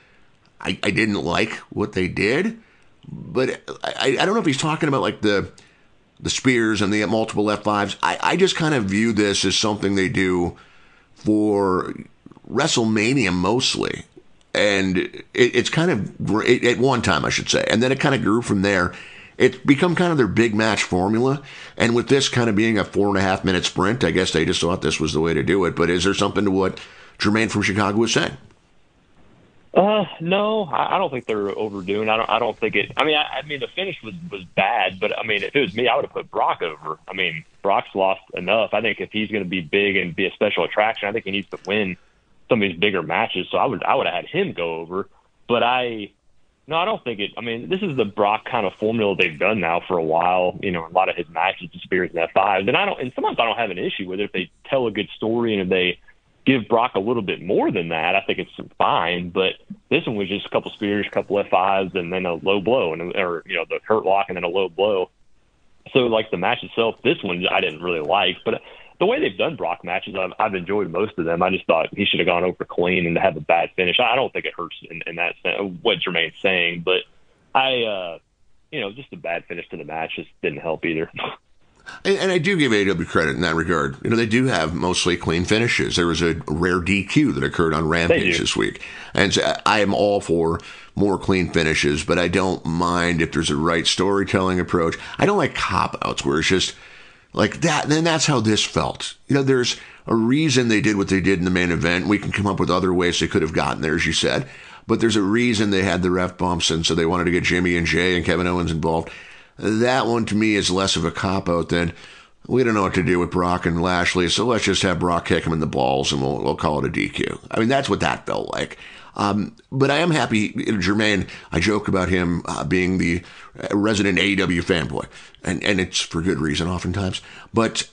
I didn't like what they did, but I don't know if he's talking about like the spears and the multiple F5s. I just kind of view this as something they do for WrestleMania mostly. And it's kind of, at one time, I should say, and then it kind of grew from there. It's become kind of their big match formula. And with this kind of being a 4.5 minute sprint, I guess they just thought this was the way to do it. But is there something to what Jermaine from Chicago was saying? No, I don't think they're overdoing. I don't think it. I mean, the finish was bad, but I mean, if it was me, I would have put Brock over. I mean, Brock's lost enough. I think if he's going to be big and be a special attraction, I think he needs to win some of these bigger matches. So I would have had him go over. But I don't think it. I mean, this is the Brock kind of formula they've done now for a while. A lot of his matches, the spears and F5s, and sometimes I don't have an issue with it if they tell a good story and if they give Brock a little bit more than that. I think it's fine, but this one was just a couple spears, a couple F5s, and then a low blow, the hurt lock and then a low blow. So, like, the match itself, this one I didn't really like, but the way they've done Brock matches, I've enjoyed most of them. I just thought he should have gone over clean and to have a bad finish. I don't think it hurts in that sense, what Jermaine's saying, but just a bad finish to the match just didn't help either. And I do give AEW credit in that regard. They do have mostly clean finishes. There was a rare DQ that occurred on Rampage this week. And so I am all for more clean finishes, but I don't mind if there's a right storytelling approach. I don't like cop-outs where it's just like that. And then that's how this felt. There's a reason they did what they did in the main event. We can come up with other ways they could have gotten there, as you said. But there's a reason they had the ref bumps, and so they wanted to get Jimmy and Jay and Kevin Owens involved. That one, to me, is less of a cop-out than we don't know what to do with Brock and Lashley, so let's just have Brock kick him in the balls, and we'll call it a DQ. I mean, that's what that felt like. But I am happy, Jermaine, I joke about him being the resident AEW fanboy, and it's for good reason oftentimes. But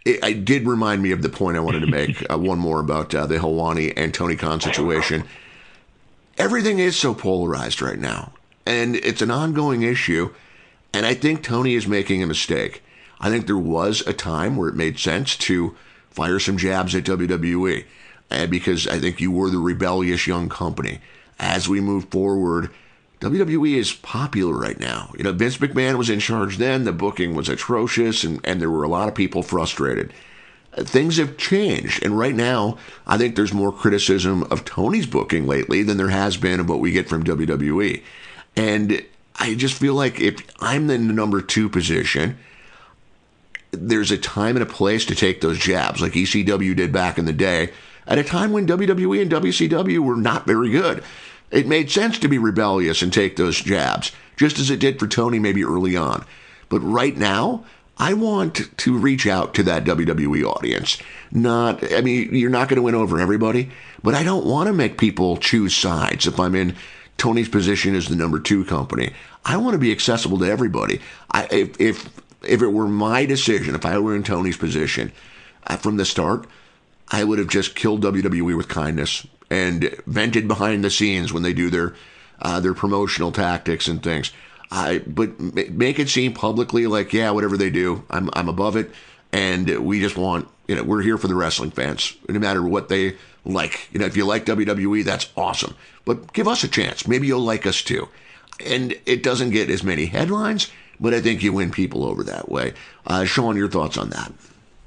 it did remind me of the point I wanted to make, one more about the Helwani and Tony Khan situation. Everything is so polarized right now, and it's an ongoing issue, and I think Tony is making a mistake. I think there was a time where it made sense to fire some jabs at WWE, because I think you were the rebellious young company. As we move forward, WWE is popular right now. Vince McMahon was in charge then. The booking was atrocious, and there were a lot of people frustrated. Things have changed, and right now, I think there's more criticism of Tony's booking lately than there has been of what we get from WWE. And I just feel like if I'm in the number 2 position, there's a time and a place to take those jabs, like ECW did back in the day, at a time when WWE and WCW were not very good. It made sense to be rebellious and take those jabs, just as it did for Tony maybe early on. But right now, I want to reach out to that WWE audience. You're not going to win over everybody, but I don't want to make people choose sides. If I'm in Tony's position as the number 2 company, I want to be accessible to everybody. If it were my decision, if I were in Tony's position from the start, I would have just killed WWE with kindness and vented behind the scenes when they do their promotional tactics and things. But make it seem publicly like, yeah, whatever they do, I'm above it, and we just want, we're here for the wrestling fans, no matter what they like. If you like WWE, that's awesome, but give us a chance. Maybe you'll like us too. And it doesn't get as many headlines, but I think you win people over that way. Sean, your thoughts on that?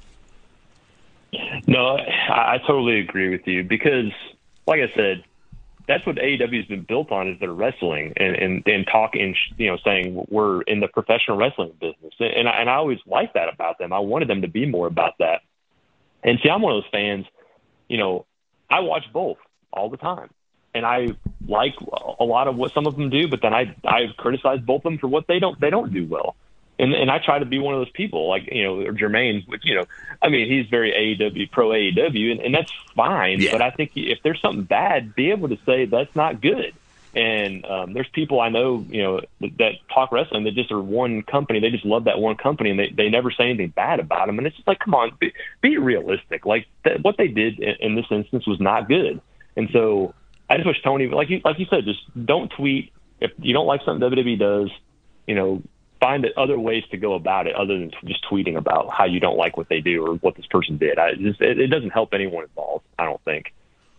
No, I totally agree with you, because, like I said, that's what AEW has been built on, is their wrestling and talking, saying we're in the professional wrestling business. And I always liked that about them. I wanted them to be more about that. And see, I'm one of those fans, I watch both all the time. And I like a lot of what some of them do, but then I criticize both of them for what they don't do well. And I try to be one of those people, like, Jermaine, which, he's very AEW, pro AEW, and that's fine. Yeah. But I think if there's something bad, be able to say that's not good. And there's people I know, that talk wrestling that just are one company. They just love that one company, and they never say anything bad about them. And it's just like, come on, be realistic. Like, what they did in this instance was not good. And so I just wish Tony, like you said, just don't tweet. If you don't like something WWE does, find other ways to go about it other than just tweeting about how you don't like what they do or what this person did. It doesn't help anyone involved, I don't think.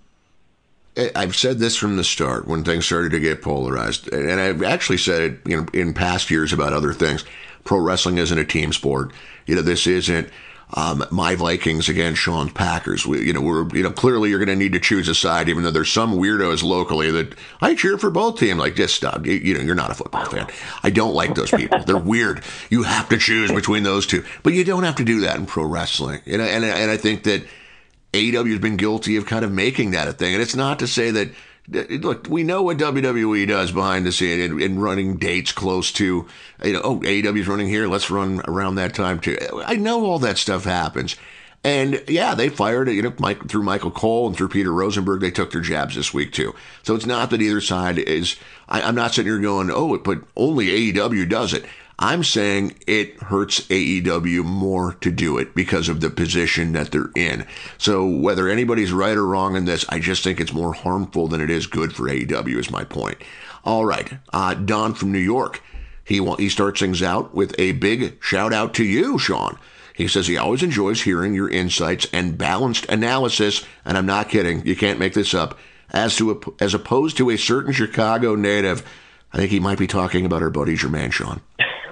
I've said this from the start when things started to get polarized, and I've actually said it in past years about other things. Pro wrestling isn't a team sport. This isn't my Vikings against Sean's Packers. We're clearly you're going to need to choose a side, even though there's some weirdos locally that I cheer for both teams. Like, just stop. You're not a football fan. I don't like those people. They're weird. You have to choose between those two, but you don't have to do that in pro wrestling. And I think that AEW has been guilty of kind of making that a thing. And it's not to say that. Look, we know what WWE does behind the scene in running dates close to, AEW's running here, let's run around that time too. I know all that stuff happens. And yeah, they fired, through Michael Cole and through Peter Rosenberg, they took their jabs this week too. So it's not that either side is, I'm not sitting here going, but only AEW does it. I'm saying it hurts AEW more to do it because of the position that they're in. So whether anybody's right or wrong in this, I just think it's more harmful than it is good for AEW is my point. All right. Don from New York, he starts things out with a big shout out to you, Sean. He says he always enjoys hearing your insights and balanced analysis, and I'm not kidding, you can't make this up, as opposed to a certain Chicago native. I think he might be talking about our buddy Jermaine, Sean.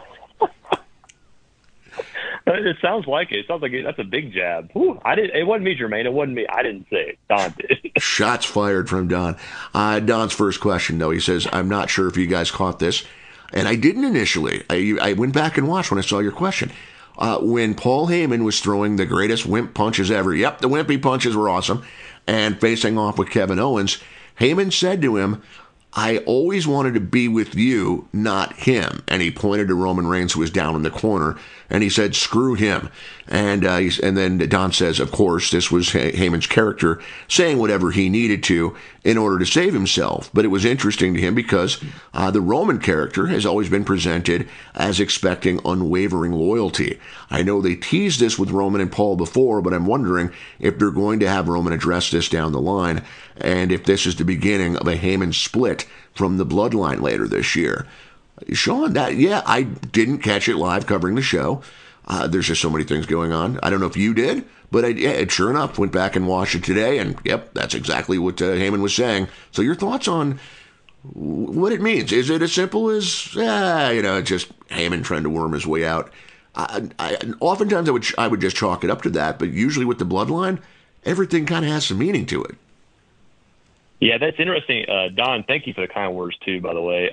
It sounds like it. It sounds like that's a big jab. It wasn't me, Jermaine. It wasn't me. I didn't say it. Don did. Shots fired from Don. Don's first question, though, he says, I'm not sure if you guys caught this, and I didn't initially. I went back and watched when I saw your question. When Paul Heyman was throwing the greatest wimp punches ever, yep, the wimpy punches were awesome, and facing off with Kevin Owens, Heyman said to him, I always wanted to be with you, not him. And he pointed to Roman Reigns, who was down in the corner, and he said, screw him. And then Don says, of course, this was Heyman's character saying whatever he needed to in order to save himself. But it was interesting to him because the Roman character has always been presented as expecting unwavering loyalty. I know they teased this with Roman and Paul before, but I'm wondering if they're going to have Roman address this down the line, and if this is the beginning of a Heyman split from the Bloodline later this year. Sean, I didn't catch it live covering the show. There's just so many things going on. I don't know if you did, but sure enough, went back and watched it today, and yep, that's exactly what Heyman was saying. So your thoughts on what it means? Is it as simple as, just Heyman trying to worm his way out? Oftentimes I would just chalk it up to that, but usually with the Bloodline, everything kind of has some meaning to it. Yeah, that's interesting. Don, thank you for the kind words, too, by the way.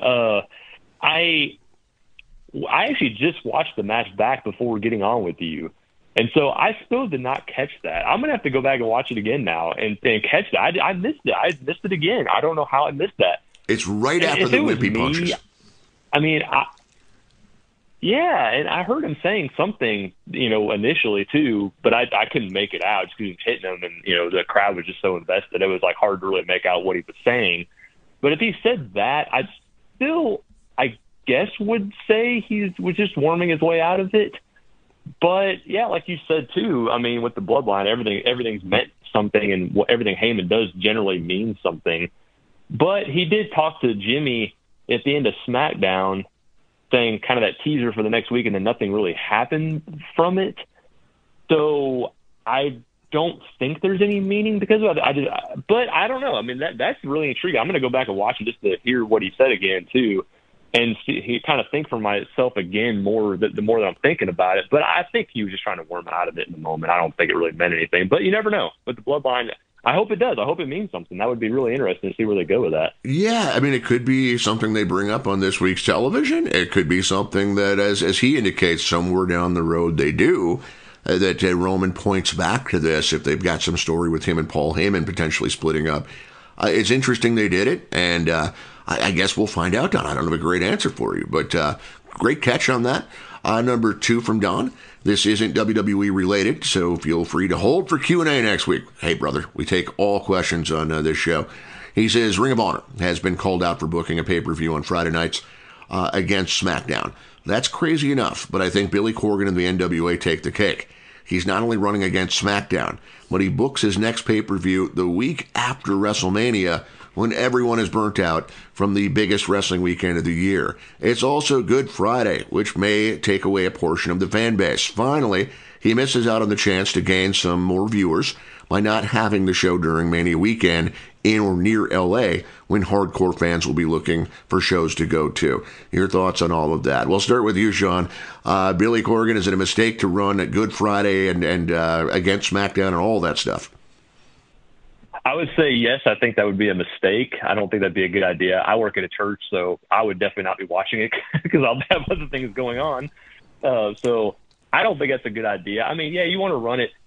I actually just watched the match back before getting on with you. And so I still did not catch that. I'm going to have to go back and watch it again now and catch that. I missed it. I missed it again. I don't know how I missed that. It's right after the wimpy punches. I mean, yeah, and I heard him saying something, initially too, but I couldn't make it out just because he was hitting him, and the crowd was just so invested. It was like hard to really make out what he was saying. But if he said that, I guess would say he was just worming his way out of it. But yeah, like you said too, I mean, with the Bloodline, everything's meant something, and everything Heyman does generally means something. But he did talk to Jimmy at the end of SmackDown, saying kind of that teaser for the next week, and then nothing really happened from it. So I don't think there's any meaning because of it. But I don't know. I mean, that's really intriguing. I'm going to go back and watch it just to hear what he said again too, and kind of think for myself again more. The more that I'm thinking about it, but I think he was just trying to worm out of it in the moment. I don't think it really meant anything. But you never know with the Bloodline. I hope it does. I hope it means something. That would be really interesting to see where they go with that. Yeah, I mean, it could be something they bring up on this week's television. It could be something that, as he indicates, somewhere down the road they do, that Roman points back to this if they've got some story with him and Paul Heyman potentially splitting up. It's interesting they did it, and I guess we'll find out, Don. I don't have a great answer for you, but great catch on that. Number 2 from Don. This isn't WWE related, so feel free to hold for Q&A next week. Hey, brother, we take all questions on this show. He says, Ring of Honor has been called out for booking a pay-per-view on Friday nights against SmackDown. That's crazy enough, but I think Billy Corgan and the NWA take the cake. He's not only running against SmackDown, but he books his next pay-per-view the week after WrestleMania, when everyone is burnt out from the biggest wrestling weekend of the year. It's also Good Friday, which may take away a portion of the fan base. Finally, he misses out on the chance to gain some more viewers by not having the show during Mania weekend in or near LA, when hardcore fans will be looking for shows to go to. Your thoughts on all of that? We'll start with you, Sean. Billy Corgan, is it a mistake to run at Good Friday and against SmackDown and all that stuff? I would say yes. I think that would be a mistake. I don't think that'd be a good idea. I work at a church, so I would definitely not be watching it because I'll have other things going on. So I don't think that's a good idea. I mean, yeah, you want to run it.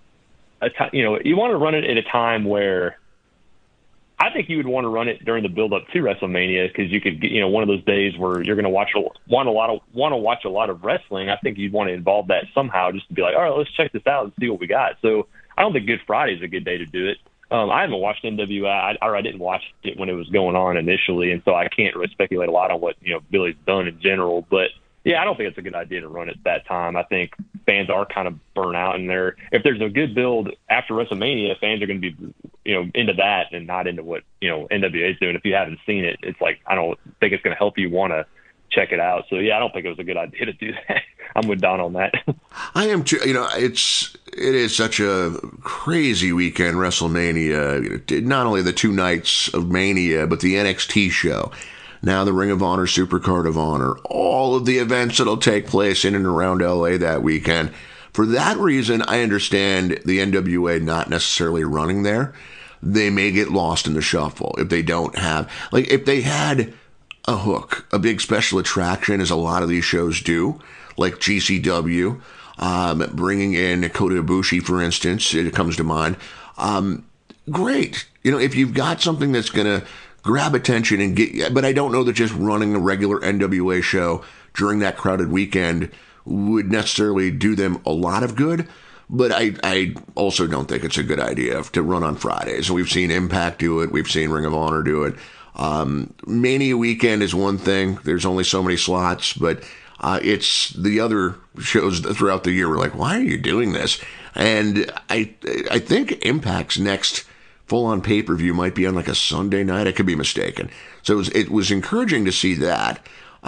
You want to run it at a time where I think you would want to run it during the build-up to WrestleMania, because you could, one of those days where you're going to want to watch a lot of wrestling. I think you'd want to involve that somehow, just to be like, all right, let's check this out and see what we got. So I don't think Good Friday is a good day to do it. I haven't watched NWA, I didn't watch it when it was going on initially, and so I can't really speculate a lot on what Billy's done in general. But yeah, I don't think it's a good idea to run it that time. I think fans are kind of burnt out, and if there's a good build after WrestleMania, fans are going to be into that and not into what NWA is doing. If you haven't seen it, it's like I don't think it's going to help you want to check it out. So yeah, I don't think it was a good idea to do that. I'm with Don on that. I am too. It is such a crazy weekend, WrestleMania. Not only the 2 nights of Mania, but the NXT show. Now the Ring of Honor, Supercard of Honor, all of the events that'll take place in and around LA that weekend. For that reason, I understand the NWA not necessarily running there. They may get lost in the shuffle if they don't have, if they had a hook, a big special attraction, as a lot of these shows do, like GCW, bringing in Kota Ibushi, for instance, it comes to mind. Great. If you've got something that's going to grab attention and get, but I don't know that just running a regular NWA show during that crowded weekend would necessarily do them a lot of good. But I also don't think it's a good idea to run on Fridays. We've seen Impact do it. We've seen Ring of Honor do it. Mania weekend is one thing. There's only so many slots, but it's the other shows throughout the year. We're like, why are you doing this? And I think Impact's next full-on pay-per-view might be on like a Sunday night. I could be mistaken. So it was encouraging to see that.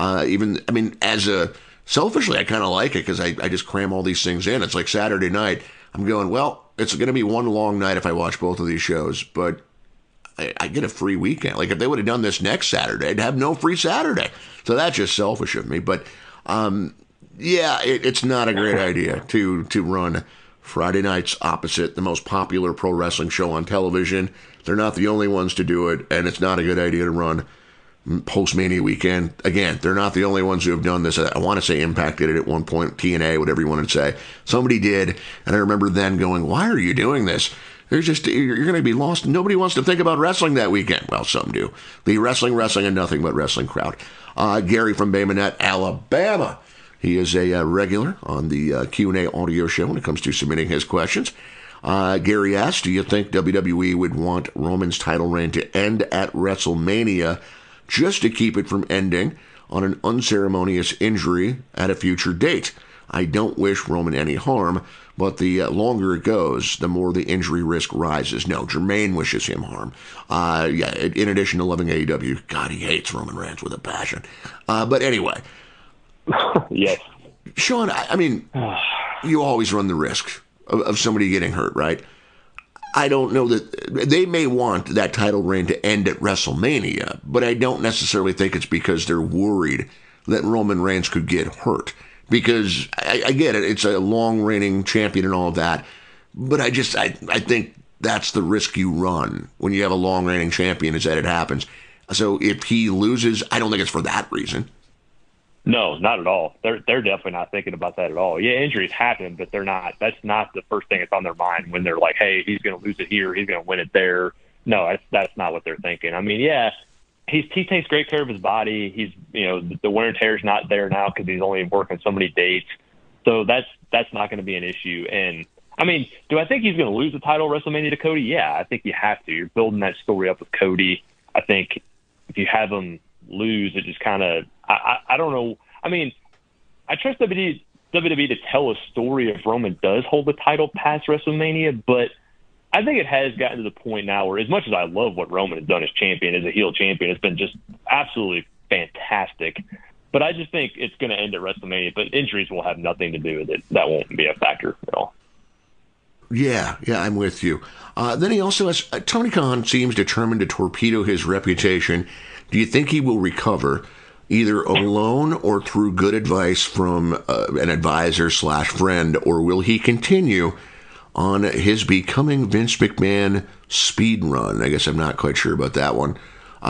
Selfishly, I kind of like it because I just cram all these things in. It's like Saturday night. I'm going, well, it's going to be one long night if I watch both of these shows, but I get a free weekend. Like if they would have done this next Saturday, I'd have no free Saturday. So that's just selfish of me. But it's not a great idea to run Friday nights opposite the most popular pro wrestling show on television. They're not the only ones to do it, and it's not a good idea to run post-Mania weekend. Again, they're not the only ones who have done this. I want to say Impact did it at one point, TNA, whatever you want to say. Somebody did, and I remember then going, why are you doing this? You're going to be lost. Nobody wants to think about wrestling that weekend. Well, some do. The wrestling, and nothing but wrestling crowd. Gary from Bay Minette, Alabama. He is a regular on the Q&A audio show when it comes to submitting his questions. Gary asks, do you think WWE would want Roman's title reign to end at WrestleMania just to keep it from ending on an unceremonious injury at a future date? I don't wish Roman any harm, but the longer it goes, the more the injury risk rises. No, Jermaine wishes him harm. In addition to loving AEW, God, he hates Roman Reigns with a passion. But anyway. Yes. Sean, I mean, you always run the risk of somebody getting hurt, right? I don't know that they may want that title reign to end at WrestleMania, but I don't necessarily think it's because they're worried that Roman Reigns could get hurt. Because I get it, it's a long reigning champion and all of that, but I think that's the risk you run when you have a long reigning champion, is that it happens. So if he loses, I don't think it's for that reason. No, not at all. They're definitely not thinking about that at all. Yeah, injuries happen, but they're not. That's not the first thing that's on their mind when they're like, "Hey, he's going to lose it here. He's going to win it there." No, that's not what they're thinking. I mean, yeah, he takes great care of his body. He's the wear and tear is not there now because he's only working so many dates. So that's not going to be an issue. And I mean, do I think he's going to lose the title at WrestleMania to Cody? Yeah, I think you have to. You're building that story up with Cody. I think if you have him lose, it just kind of I don't know. I mean, I trust WWE to tell a story if Roman does hold the title past WrestleMania, but I think it has gotten to the point now where, as much as I love what Roman has done as champion, as a heel champion, it's been just absolutely fantastic. But I just think it's going to end at WrestleMania, but injuries will have nothing to do with it. That won't be a factor at all. Yeah, I'm with you. Then he also has, Tony Khan seems determined to torpedo his reputation. Do you think he will recover, either alone or through good advice from an advisor / friend, or will he continue on his becoming Vince McMahon speed run? I guess I'm not quite sure about that one.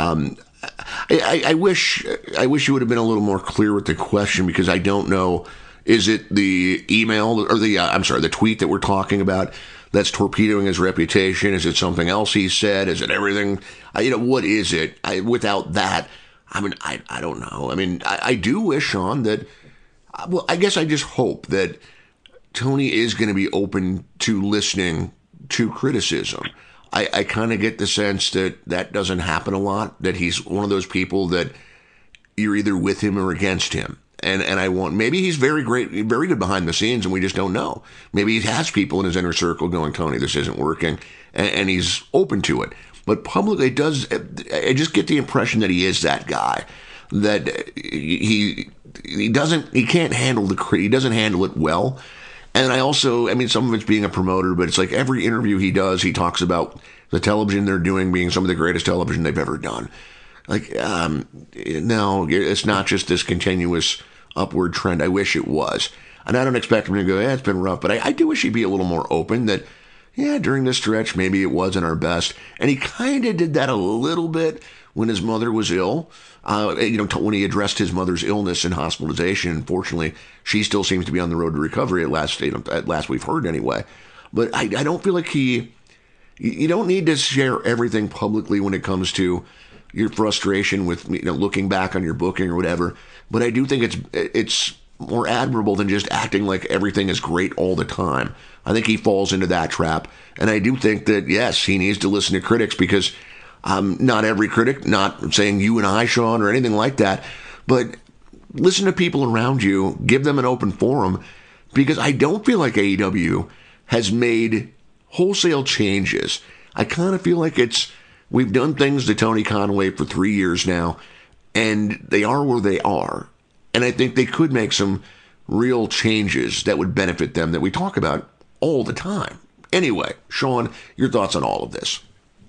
I wish you would have been a little more clear with the question, because I don't know. Is it the email or the tweet that we're talking about that's torpedoing his reputation? Is it something else he said? Is it everything? What is it? Without that, I mean, I don't know. I mean, I do wish, Sean, that, well, I guess I just hope that Tony is going to be open to listening to criticism. I kind of get the sense that doesn't happen a lot, that he's one of those people that you're either with him or against him. And maybe he's very great, very good behind the scenes, and we just don't know. Maybe he has people in his inner circle going, Tony, this isn't working, and he's open to it. But publicly, I just get the impression that he is that guy, that he can't handle he doesn't handle it well. And some of it's being a promoter, but it's like every interview he does, he talks about the television they're doing being some of the greatest television they've ever done. Like, no, it's not just this continuous upward trend. I wish it was. And I don't expect him to go, it's been rough, but I do wish he'd be a little more open that, during this stretch, maybe it wasn't our best. And he kind of did that a little bit when his mother was ill. When he addressed his mother's illness and hospitalization. Unfortunately, she still seems to be on the road to recovery at last we've heard anyway. But I don't feel like you don't need to share everything publicly when it comes to your frustration with looking back on your booking or whatever, but I do think it's more admirable than just acting like everything is great all the time. I think he falls into that trap, and I do think that yes, he needs to listen to critics, because not every critic, not saying you and I, Sean, or anything like that, but listen to people around you, give them an open forum, because I don't feel like AEW has made wholesale changes. I kind of feel like we've done things to Tony Conway for 3 years now, and they are where they are. And I think they could make some real changes that would benefit them that we talk about all the time. Anyway, Sean, your thoughts on all of this?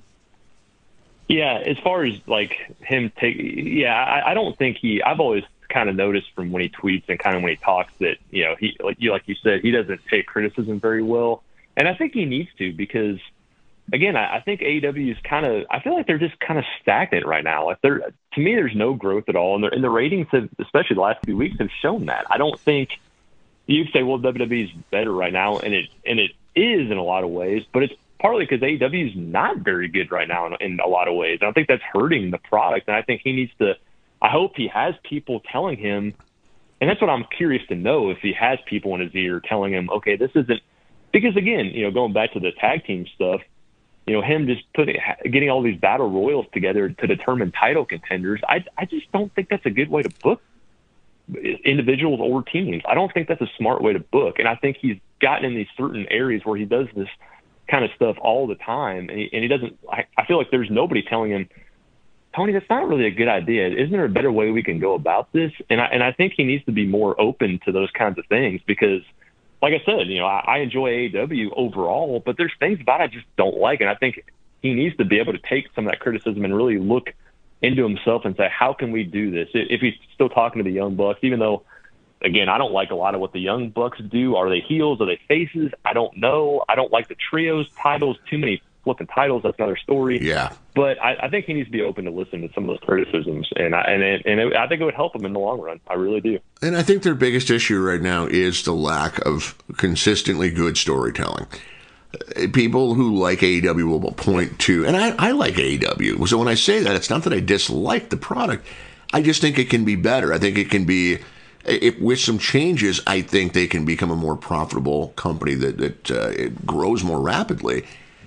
Yeah, as far as like him I don't think I've always kind of noticed from when he tweets and kind of when he talks that, he, like you said, he doesn't take criticism very well. And I think he needs to, because again, I think AEW is I feel like they're just kind of stagnant right now. Like to me, there's no growth at all. And the ratings have, especially the last few weeks, have shown that. I don't think you say, well, WWE is better right now. And it is in a lot of ways, but it's partly because AEW is not very good right now in a lot of ways. And I think that's hurting the product. And I think he needs to, I hope he has people telling him, and that's what I'm curious to know, if he has people in his ear telling him, okay, this isn't, because again, going back to the tag team stuff, him just getting all these battle royals together to determine title contenders, I just don't think that's a good way to book individuals or teams. I don't think that's a smart way to book. And I think he's gotten in these certain areas where he does this kind of stuff all the time. And he doesn't, I feel like there's nobody telling him, Tony, that's not really a good idea. Isn't there a better way we can go about this? And I think he needs to be more open to those kinds of things, because like I said, I enjoy AEW overall, but there's things about it I just don't like. And I think he needs to be able to take some of that criticism and really look into himself and say, how can we do this? If he's still talking to the Young Bucks, even though, again, I don't like a lot of what the Young Bucks do. Are they heels? Are they faces? I don't know. I don't like the trios titles. Too many flipping titles. That's another story. Yeah. But I think he needs to be open to listen to some of those criticisms, and I think it would help him in the long run. I really do. And I think their biggest issue right now is the lack of consistently good storytelling. People who like AEW will point to, and I like AEW. So when I say that, it's not that I dislike the product. I just think it can be better. I think it can be, with some changes, I think they can become a more profitable company that it grows more rapidly.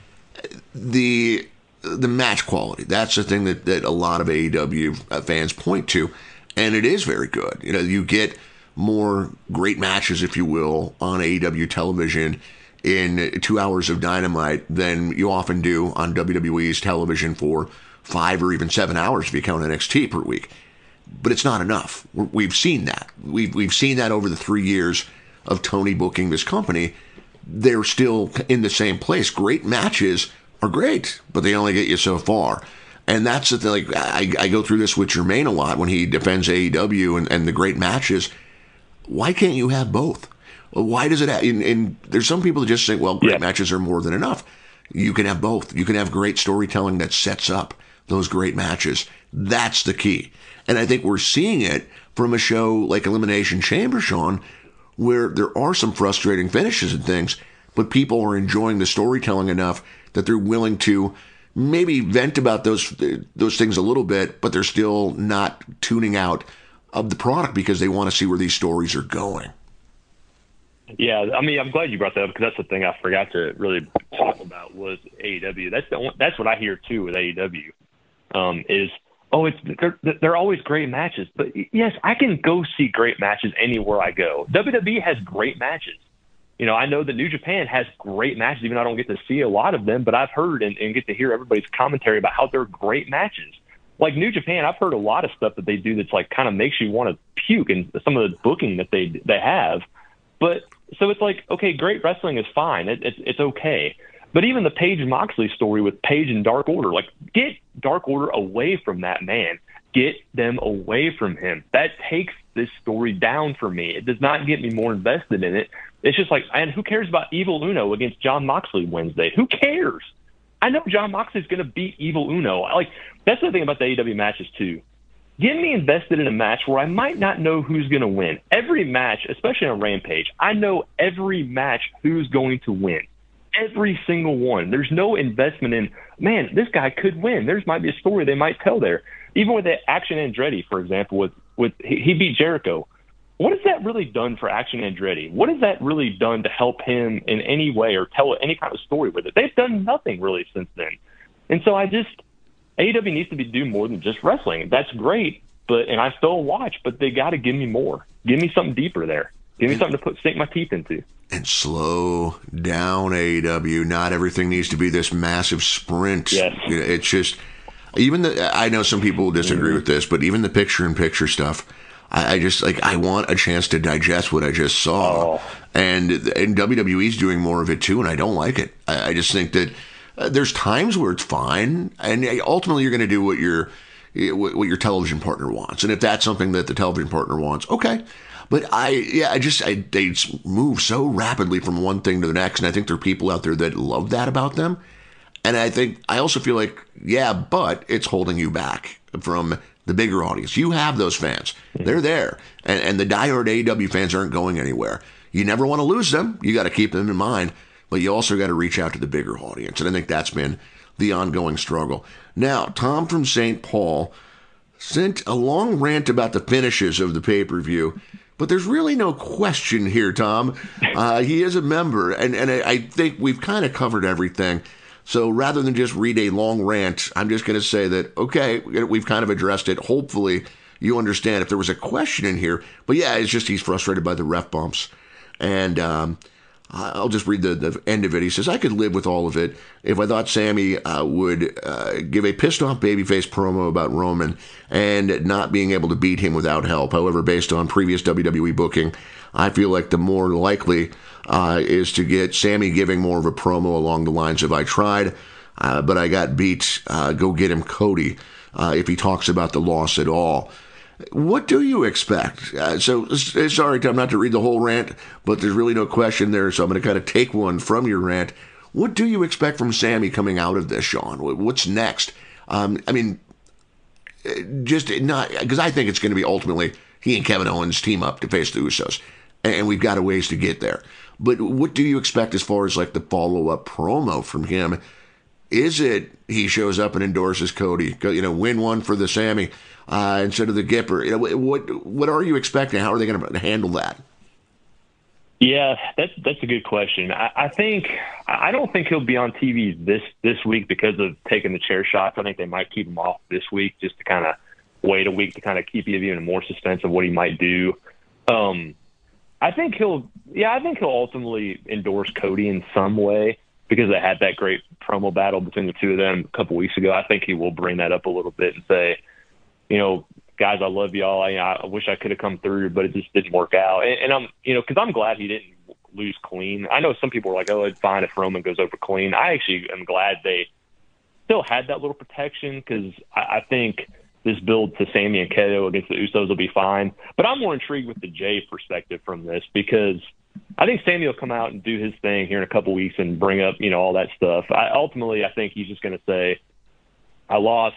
The match quality, that's the thing that a lot of AEW fans point to, and it is very good. You get more great matches, if you will, on AEW television in 2 hours of Dynamite than you often do on WWE's television for 5 or even 7 hours if you count NXT per week. But it's not enough. We've seen that. We've seen that over the 3 years of Tony booking this company. They're still in the same place. Great matches are great, but they only get you so far. And that's the thing. Like, I go through this with Jermaine a lot when he defends AEW and the great matches. Why can't you have both? Why does it have, and there's some people that just say, well, great matches are more than enough. You can have both. You can have great storytelling that sets up those great matches. That's the key. And I think we're seeing it from a show like Elimination Chamber, Sean, where there are some frustrating finishes and things, but people are enjoying the storytelling enough that they're willing to maybe vent about those things a little bit, but they're still not tuning out of the product because they want to see where these stories are going. Yeah, I mean, I'm glad you brought that up, because that's the thing I forgot to really talk about was AEW. That's what I hear too with AEW. They're always great matches. But yes, I can go see great matches anywhere I go. WWE has great matches. I know that New Japan has great matches, even though I don't get to see a lot of them, but I've heard and get to hear everybody's commentary about how they're great matches. Like New Japan, I've heard a lot of stuff that they do that's like kind of makes you want to puke, and some of the booking that they have. But so it's like, okay, great wrestling is fine. It's okay. But even the Paige Moxley story with Paige and Dark Order, like, get Dark Order away from that man. Get them away from him. That takes this story down for me. It does not get me more invested in it. It's just like, and who cares about Evil Uno against John Moxley Wednesday? Who cares? I know John Moxley's going to beat Evil Uno. Like, that's the thing about the AEW matches too. Get me invested in a match where I might not know who's going to win. Every match, especially on Rampage, I know every match who's going to win. Every single one. There's no investment in, man, this guy could win. There's might be a story they might tell there. Even with the Action Andretti, for example, he beat Jericho. What has that really done for Action Andretti? What has that really done to help him in any way or tell any kind of story with it? They've done nothing really since then. And so AEW needs to do more than just wrestling. That's great, and I still watch, but they got to give me more. Give me something deeper there. Give me something to sink my teeth into. And slow down, AEW. Not everything needs to be this massive sprint. Yes. It's just, I know some people will disagree with this, but even the picture-in-picture stuff, I just, I want a chance to digest what I just saw. And WWE's doing more of it too, and I don't like it. I just think that there's times where it's fine, and ultimately you're going to do what your television partner wants. And if that's something that the television partner wants, okay. But they move so rapidly from one thing to the next, and I think there are people out there that love that about them. And I also feel like, but it's holding you back from the bigger audience. You have those fans. They're there. And the diehard AEW fans aren't going anywhere. You never want to lose them. You got to keep them in mind, but you also got to reach out to the bigger audience. And I think that's been the ongoing struggle. Now, Tom from St. Paul sent a long rant about the finishes of the pay-per-view. But there's really no question here, Tom. He is a member, and I think we've kind of covered everything. So rather than just read a long rant, I'm just going to say that, okay, we've kind of addressed it. Hopefully you understand if there was a question in here. But yeah, it's just he's frustrated by the ref bumps. And I'll just read the end of it. He says, I could live with all of it if I thought Sammy would give a pissed-off babyface promo about Roman and not being able to beat him without help. However, based on previous WWE booking, I feel like the more likely is to get Sammy giving more of a promo along the lines of, I tried, but I got beat. Go get him, Cody, if he talks about the loss at all. What do you expect? Sorry, Tom, not to read the whole rant, but there's really no question there, so I'm going to kind of take one from your rant. What do you expect from Sammy coming out of this, Sean? What's next? Just not, because I think it's going to be ultimately he and Kevin Owens team up to face the Usos, and we've got a ways to get there. But what do you expect as far as the follow-up promo from him? Is it he shows up and endorses Cody, win one for the Sammy instead of the Gipper? What are you expecting? How are they going to handle that? Yeah, that's a good question. I don't think he'll be on TV this week because of taking the chair shots. I think they might keep him off this week just to kind of wait a week to kind of keep you even more suspense of what he might do. I think he'll ultimately endorse Cody in some way because they had that great promo battle between the two of them a couple weeks ago. I think he will bring that up a little bit and say, guys, I love y'all. I wish I could have come through, but it just didn't work out. And I'm, because I'm glad he didn't lose clean. I know some people are like, oh, it's fine if Roman goes over clean. I actually am glad they still had that little protection because I think this build to Sammy and KO against the Usos will be fine. But I'm more intrigued with the Jay perspective from this because I think Sammy will come out and do his thing here in a couple weeks and bring up, all that stuff. Ultimately, I think he's just going to say, I lost,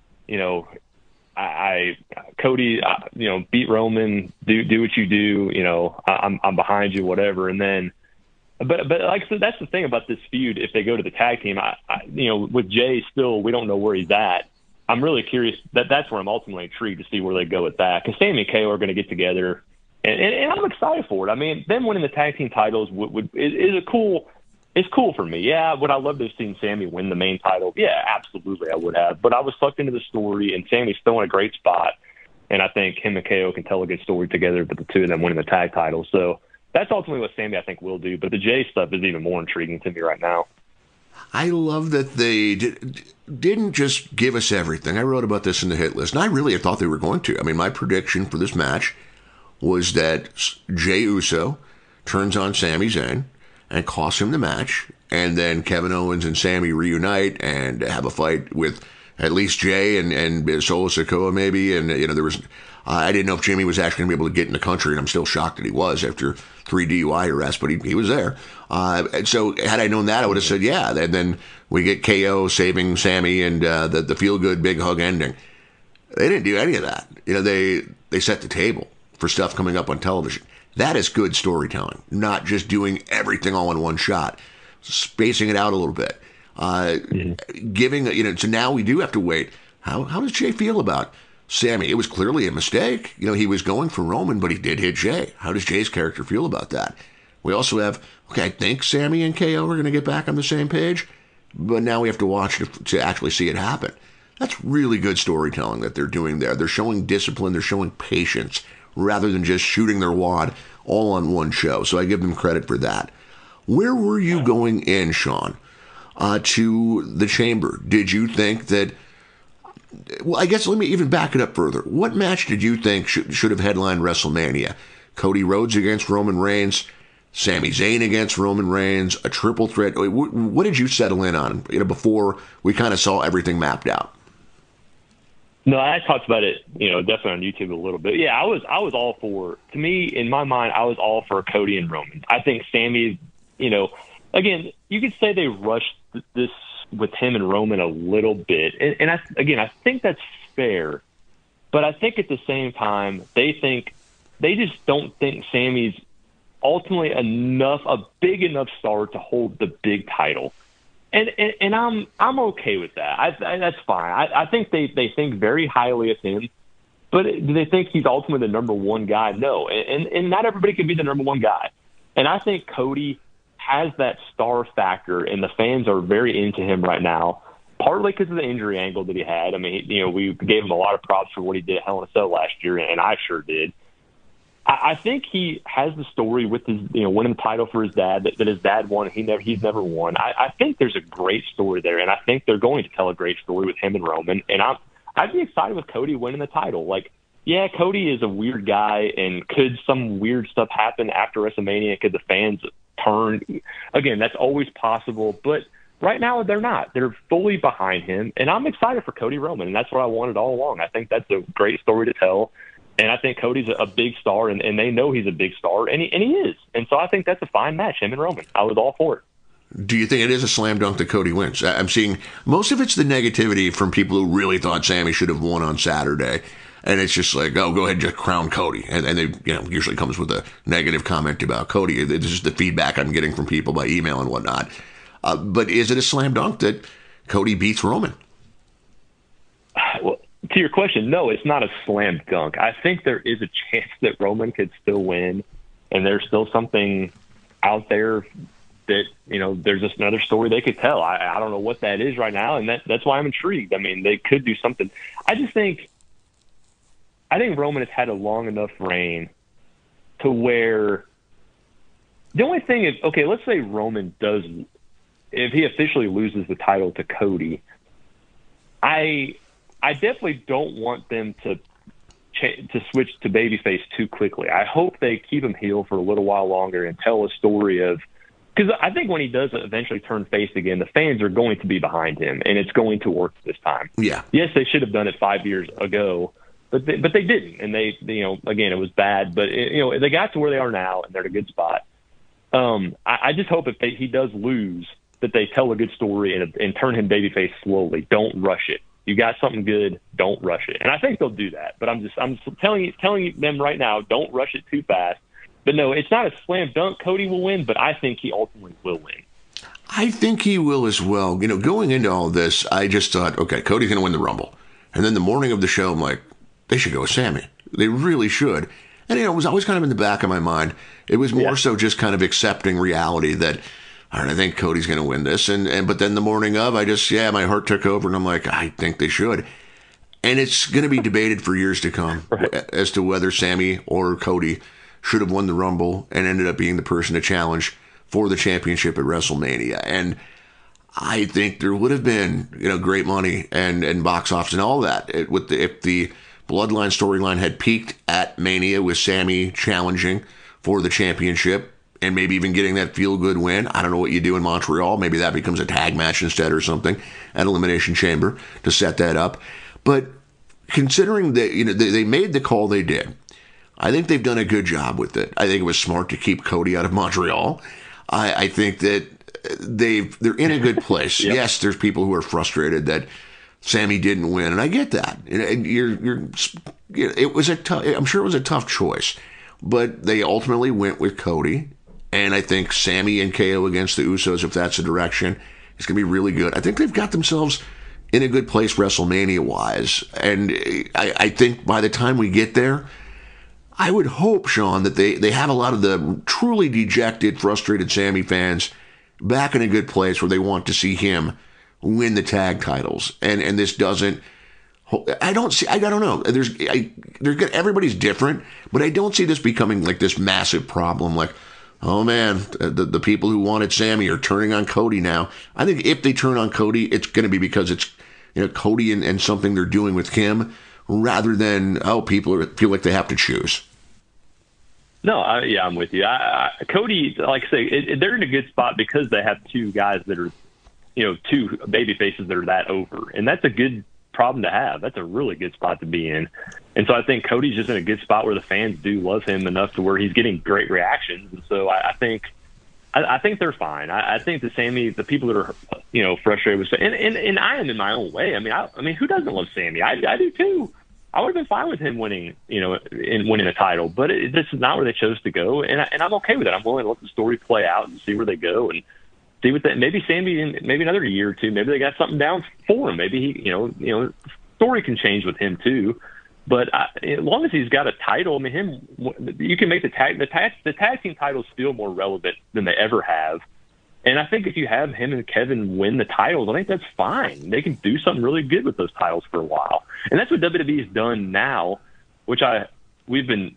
Cody, beat Roman, do what you do, I'm behind you, whatever. And then, but like I said, that's the thing about this feud. If they go to the tag team, with Jay still, we don't know where he's at. I'm really curious. That's where I'm ultimately intrigued to see where they go with that. Because Sammy and KO are going to get together, and I'm excited for it. I mean, them winning the tag team titles is a cool. It's cool for me. Yeah, would I love to have seen Sammy win the main title? Yeah, absolutely, I would have. But I was sucked into the story, and Sammy's still in a great spot. And I think him and KO can tell a good story together, but the two of them winning the tag titles. So that's ultimately what Sammy, I think, will do. But the Jay stuff is even more intriguing to me right now. I love that they didn't just give us everything. I wrote about this in the hit list, and I really thought they were going to. I mean, my prediction for this match was that Jey Uso turns on Sami Zayn and costs him the match, and then Kevin Owens and Sammy reunite and have a fight with at least Jay and Solo Sikoa maybe, and there was I didn't know if Jimmy was actually going to be able to get in the country, and I'm still shocked that he was after 3 DUI arrests, but he was there. And so had I known that, I would have said yeah. And then we get KO saving Sammy and the feel-good big hug ending. They didn't do any of that. They set the table for stuff coming up on television. That is good storytelling, not just doing everything all in one shot. spacing it out a little bit, giving, so now we do have to wait. How does Jay feel about Sami? It was clearly a mistake. He was going for Roman, but he did hit Jay. How does Jay's character feel about that? We also have, I think Sami and KO are going to get back on the same page, but now we have to watch to actually see it happen. That's really good storytelling that they're doing there. They're showing discipline, they're showing patience, rather than just shooting their wad all on one show. So I give them credit for that. Where were you going in, Sean, to the Chamber? Did you think that, well, I guess let me even back it up further. What match did you think should have headlined WrestleMania? Cody Rhodes against Roman Reigns, Sami Zayn against Roman Reigns, a triple threat. What did you settle in on, before we kind of saw everything mapped out? No, I talked about it, definitely on YouTube a little bit. Yeah, I was all for, to me, in my mind, I was all for Cody and Roman. I think Sami, again, you could say they rushed this with him and Roman a little bit. And I think that's fair. But I think at the same time, they just don't think Sami's ultimately a big enough star to hold the big title. And I'm okay with that. That's fine. I think they think very highly of him, but do they think he's ultimately the number one guy? No. And not everybody can be the number one guy. And I think Cody has that star factor, and the fans are very into him right now, partly because of the injury angle that he had. I mean, we gave him a lot of props for what he did at Hell in a Cell last year, and I sure did. I think he has the story with his, winning the title for his dad that his dad won. He's never won. I think there's a great story there, and I think they're going to tell a great story with him and Roman. And I'd be excited with Cody winning the title. Like, yeah, Cody is a weird guy, and could some weird stuff happen after WrestleMania? Could the fans turn? Again, that's always possible, but right now they're not. They're fully behind him, and I'm excited for Cody Roman, and that's what I wanted all along. I think that's a great story to tell. And I think Cody's a big star, and they know he's a big star, and he is. And so I think that's a fine match, him and Roman. I was all for it. Do you think it is a slam dunk that Cody wins? I'm seeing most of it's the negativity from people who really thought Sami should have won on Saturday. And it's just like, oh, go ahead and just crown Cody. And they, usually comes with a negative comment about Cody. This is the feedback I'm getting from people by email and whatnot. But is it a slam dunk that Cody beats Roman? Well, to your question, no, it's not a slam dunk. I think there is a chance that Roman could still win, and there's still something out there that, there's just another story they could tell. I don't know what that is right now, and that's why I'm intrigued. I mean, they could do something. I think Roman has had a long enough reign to where the only thing is, okay, let's say Roman does, if he officially loses the title to Cody, I definitely don't want them to switch to babyface too quickly. I hope they keep him heel for a little while longer and tell a story of, because I think when he does eventually turn face again, the fans are going to be behind him, and it's going to work this time. Yeah. Yes, they should have done it 5 years ago, but they didn't, and they again, it was bad, but they got to where they are now, and they're in a good spot. I just hope if he does lose, that they tell a good story and turn him babyface slowly. Don't rush it. You got something good, don't rush it. And I think they'll do that. But I'm telling them right now, don't rush it too fast. But no, it's not a slam dunk Cody will win, but I think he ultimately will win. I think he will as well. Going into all this, I just thought, okay, Cody's going to win the Rumble. And then the morning of the show, I'm like, they should go with Sami. They really should. And it was always kind of in the back of my mind. It was more so just kind of accepting reality that, all right, I think Cody's going to win this. But then the morning of, my heart took over, and I'm like, I think they should. And it's going to be debated for years to come as to whether Sami or Cody should have won the Rumble and ended up being the person to challenge for the championship at WrestleMania. And I think there would have been, great money and box office and all that if the Bloodline storyline had peaked at Mania with Sami challenging for the championship. And maybe even getting that feel-good win. I don't know what you do in Montreal. Maybe that becomes a tag match instead or something at Elimination Chamber to set that up. But considering that they made the call they did, I think they've done a good job with it. I think it was smart to keep Cody out of Montreal. I think that they're in a good place. Yep. Yes, there's people who are frustrated that Sami didn't win, and I get that. And it was I'm sure it was a tough choice, but they ultimately went with Cody. And I think Sami and KO against the Usos, if that's the direction, is going to be really good. I think they've got themselves in a good place WrestleMania-wise. And I think by the time we get there, I would hope, Sean, that they have a lot of the truly dejected, frustrated Sami fans back in a good place where they want to see him win the tag titles. And this doesn't... I don't know. Everybody's different, but I don't see this becoming like this massive problem. Like, oh man, the people who wanted Sami are turning on Cody now. I think if they turn on Cody, it's going to be because it's Cody and something they're doing with him, rather than people feel like they have to choose. No, I'm with you. Cody, like I say, they're in a good spot because they have two guys that are, two baby faces that are that over, and that's a good problem to have. That's a really good spot to be in. And so I think Cody's just in a good spot where the fans do love him enough to where he's getting great reactions. And so I think they're fine. I think the people that are, frustrated with and I am in my own way. I mean, who doesn't love Sami? I do too. I would have been fine with him winning, in winning a title, but this is not where they chose to go. And I'm okay with it. I'm willing to let the story play out and see where they go and see what maybe Sami in maybe another year or two, maybe they got something down for him. Maybe he, story can change with him too. But as long as he's got a title, I mean, you can make the tag team titles feel more relevant than they ever have. And I think if you have him and Kevin win the titles, I think that's fine. They can do something really good with those titles for a while. And that's what WWE has done now, which we've been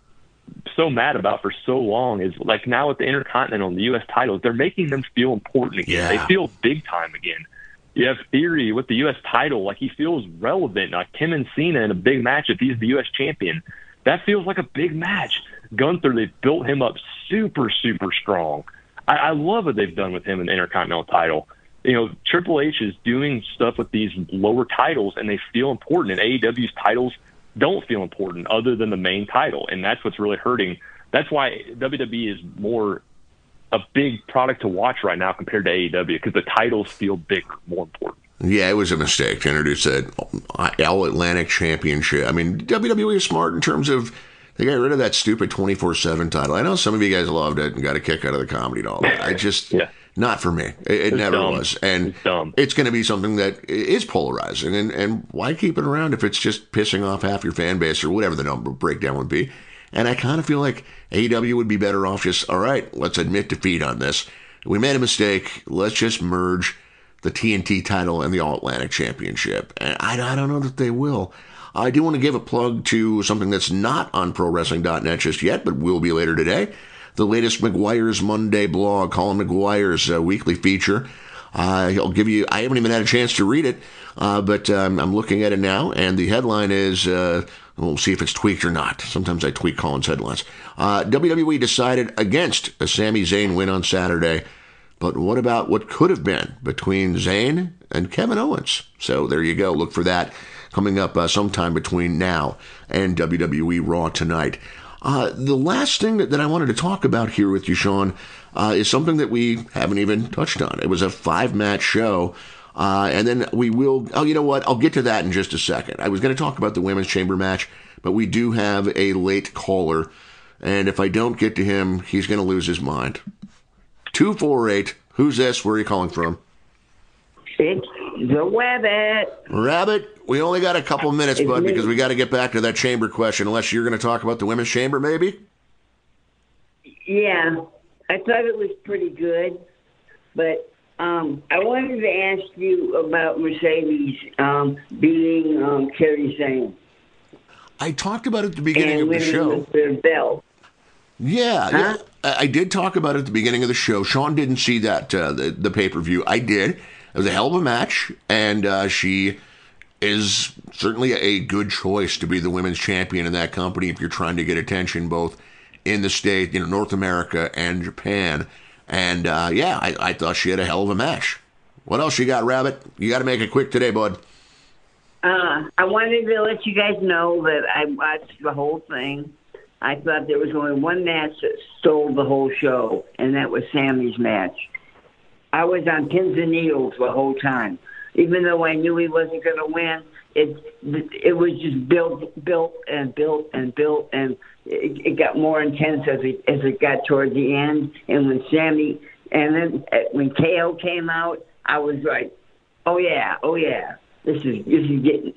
so mad about for so long, is like now with the Intercontinental and the U.S. titles, they're making them feel important again. Yeah. They feel big time again. You have Theory with the U.S. title, like he feels relevant. Like him and Cena in a big match if he's the U.S. champion. That feels like a big match. Gunther, they built him up super, super strong. I love what they've done with him in the Intercontinental title. Triple H is doing stuff with these lower titles, and they feel important. And AEW's titles don't feel important other than the main title, and that's what's really hurting. That's why WWE is more a big product to watch right now compared to AEW, because the titles feel bigger, more important. Yeah, it was a mistake to introduce an All-Atlantic Championship. I mean, WWE is smart in terms of they got rid of that stupid 24/7 title. I know some of you guys loved it and got a kick out of the comedy and all that. I just, not for me. It never was. And it's going to be something that is polarizing. And why keep it around if it's just pissing off half your fan base or whatever the number breakdown would be? And I kind of feel like AEW would be better off just, all right, let's admit defeat on this. We made a mistake. Let's just merge the TNT title and the All-Atlantic Championship. And I don't know that they will. I do want to give a plug to something that's not on ProWrestling.net just yet, but will be later today. The latest McGuire's Monday blog, Colin McGuire's weekly feature. He'll give you, I haven't even had a chance to read it, but I'm looking at it now, and the headline is, we'll see if it's tweaked or not. Sometimes I tweak Colin's headlines. WWE decided against a Sami Zayn win on Saturday, but what about what could have been between Zayn and Kevin Owens? So there you go. Look for that coming up sometime between now and WWE Raw tonight. The last thing that I wanted to talk about here with you, Sean, is something that we haven't even touched on. It was a 5-match show, and then we will... Oh, you know what? I'll get to that in just a second. I was going to talk about the Women's Chamber match, but we do have a late caller, and if I don't get to him, he's going to lose his mind. 248, who's this? Where are you calling from? It's the Rabbit. Rabbit, we only got a couple minutes, bud, because we got to get back to that chamber question, unless you're going to talk about the women's chamber, maybe? Yeah, I thought it was pretty good, but I wanted to ask you about Mercedes beating Kairi Sane. I talked about it at the beginning of the show. The belt. Yeah, I did talk about it at the beginning of the show. Sean didn't see that, the pay-per-view. I did. It was a hell of a match, and she is certainly a good choice to be the women's champion in that company if you're trying to get attention both in the States, North America and Japan. And, I thought she had a hell of a match. What else you got, Rabbit? You got to make it quick today, bud. I wanted to let you guys know that I watched the whole thing. I thought there was only one match that stole the whole show, and that was Sami's match. I was on pins and needles the whole time. even though I knew he wasn't going to win, it was just built, and it got more intense as it got toward the end. And then when KO came out, I was like, oh yeah, this is getting.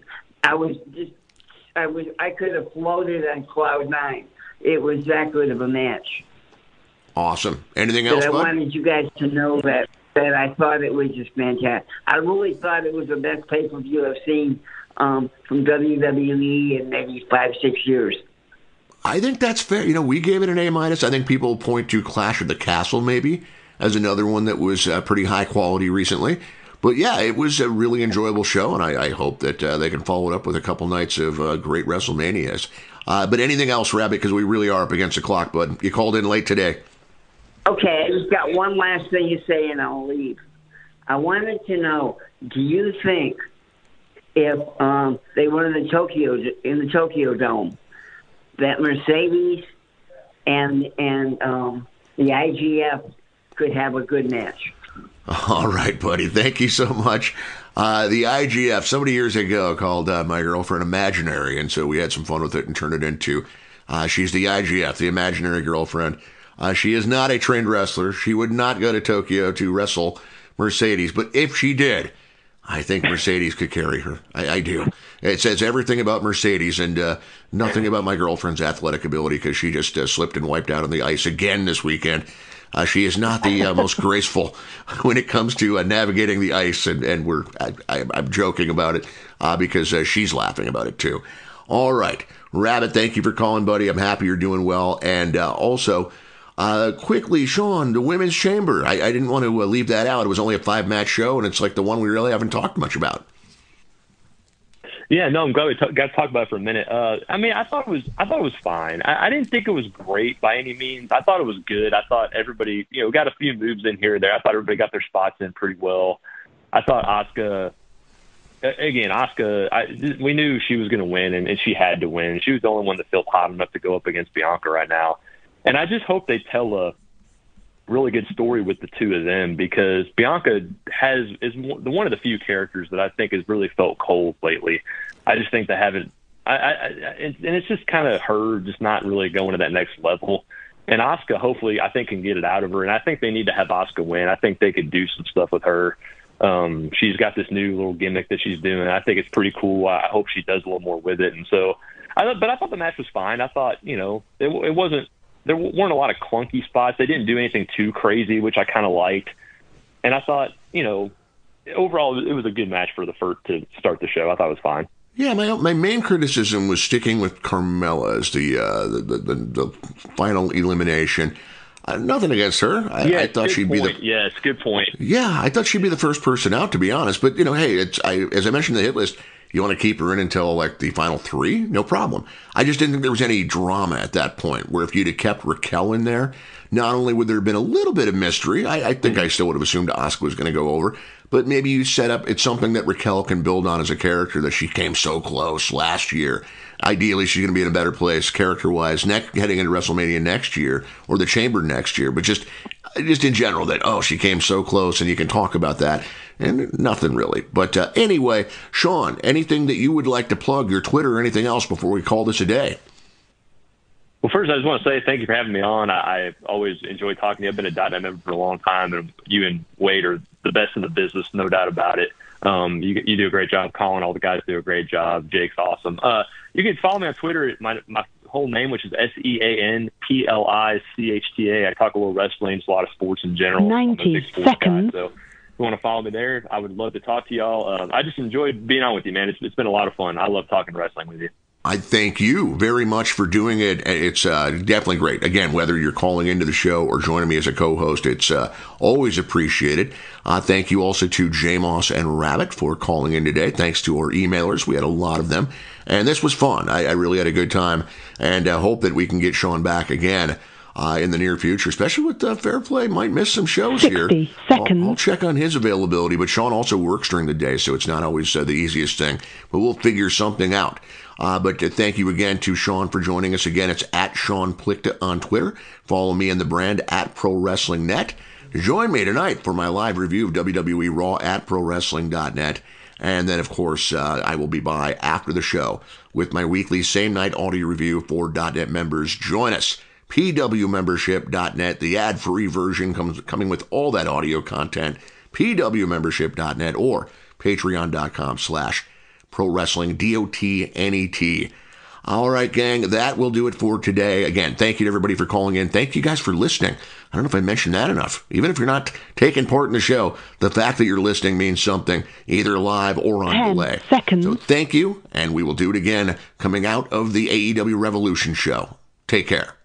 I could have floated on cloud 9. It was that good of a match. Awesome. Anything else, I bud? wanted you guys to know that I thought it was just fantastic. I really thought it was the best pay-per-view I've seen from WWE in maybe 5-6 years. I think that's fair. You know, we gave it an A-. I think people point to Clash of the Castle maybe as another one that was pretty high quality recently. But yeah, it was a really enjoyable show, and I hope that they can follow it up with a couple nights of great WrestleManias. But anything else, Rabbit, because we really are up against the clock, bud. You called in late today. Okay, I just got one last thing to say, and I'll leave. I wanted to know, do you think if they were in the Tokyo Dome, that Mercedes and the IGF could have a good match? All right, buddy. Thank you so much. The IGF, somebody years ago called my girlfriend Imaginary, and so we had some fun with it and turned it into she's the IGF, the Imaginary Girlfriend. She is not a trained wrestler. She would not go to Tokyo to wrestle Mercedes, but if she did, I think Mercedes could carry her. I do. It says everything about Mercedes and nothing about my girlfriend's athletic ability because she just slipped and wiped out on the ice again this weekend. She is not the most graceful when it comes to navigating the ice, and I'm joking about it because she's laughing about it too. All right, Rabbit, thank you for calling, buddy. I'm happy you're doing well. And also, quickly, Sean, the Women's Chamber. I didn't want to leave that out. It was only a 5-match show, and it's like the one we really haven't talked much about. Yeah, no, I'm glad we got to talk about it for a minute. I mean, I thought it was fine. I didn't think it was great by any means. I thought it was good. I thought everybody, got a few moves in here or there. I thought everybody got their spots in pretty well. I thought Asuka, we knew she was going to win, and she had to win. She was the only one that felt hot enough to go up against Bianca right now. And I just hope they tell a really good story with the two of them, because Bianca is one of the few characters that I think has really felt cold lately. I just think they haven't, and it's just kind of her just not really going to that next level. And Asuka, hopefully, I think can get it out of her. And I think they need to have Asuka win. I think they could do some stuff with her. She's got this new little gimmick that she's doing. I think it's pretty cool. I hope she does a little more with it. And so, but I thought the match was fine. I thought, it wasn't. There weren't a lot of clunky spots. They didn't do anything too crazy, which I kind of liked. And I thought, overall, it was a good match for the first to start the show. I thought it was fine. Yeah, my main criticism was sticking with Carmella as the final elimination. Nothing against her. I thought she'd be Yes, good point. Yeah, I thought she'd be the first person out, to be honest. But, hey, as I mentioned in the hit list, you want to keep her in until, the final 3? No problem. I just didn't think there was any drama at that point, where if you'd have kept Raquel in there, not only would there have been a little bit of mystery, I think I still would have assumed Asuka was going to go over, but maybe you set up, it's something that Raquel can build on as a character, that she came so close last year. Ideally, she's going to be in a better place character-wise heading into WrestleMania next year, or the Chamber next year, but just in general that, she came so close, and you can talk about that. And nothing really. But anyway, Sean, anything that you would like to plug, your Twitter or anything else before we call this a day? Well, first, I just want to say thank you for having me on. I always enjoy talking to you. I've been a .NET member for a long time, and you and Wade are the best in the business, no doubt about it. You do a great job. Colin, all the guys do a great job. Jake's awesome. You can follow me on Twitter at my whole name, which is SEANPLICHTA. I talk a little wrestling, a lot of sports in general. 90 seconds. Guy, so you want to follow me there, I would love to talk to y'all. I just enjoyed being on with you, man. It's been a lot of fun. I love talking wrestling with you. I thank you very much for doing it. It's definitely great. Again, whether you're calling into the show or joining me as a co-host, it's always appreciated. Thank you also to J Moss and Rabbit for calling in today. Thanks to our emailers. We had a lot of them. And this was fun. I really had a good time. And I hope that we can get Sean back again in the near future, especially with Fair Play. Might miss some shows 60 here. 60 seconds. I'll check on his availability, but Sean also works during the day, so it's not always the easiest thing. But we'll figure something out. But thank you again to Sean for joining us again. It's at Sean Plichta on Twitter. Follow me and the brand at Pro Wrestling Net. Join me tonight for my live review of WWE Raw at ProWrestling.net. And then, of course, I will be by after the show with my weekly same-night audio review for .net members. Join us. PWMembership.net. The ad-free version coming with all that audio content. PWMembership.net or Patreon.com/ProWrestlingDotNet. All right, gang, that will do it for today. Again, thank you to everybody for calling in. Thank you guys for listening. I don't know if I mentioned that enough. Even if you're not taking part in the show, the fact that you're listening means something, either live or on 10 delay. seconds. So thank you, and we will do it again coming out of the AEW Revolution show. Take care.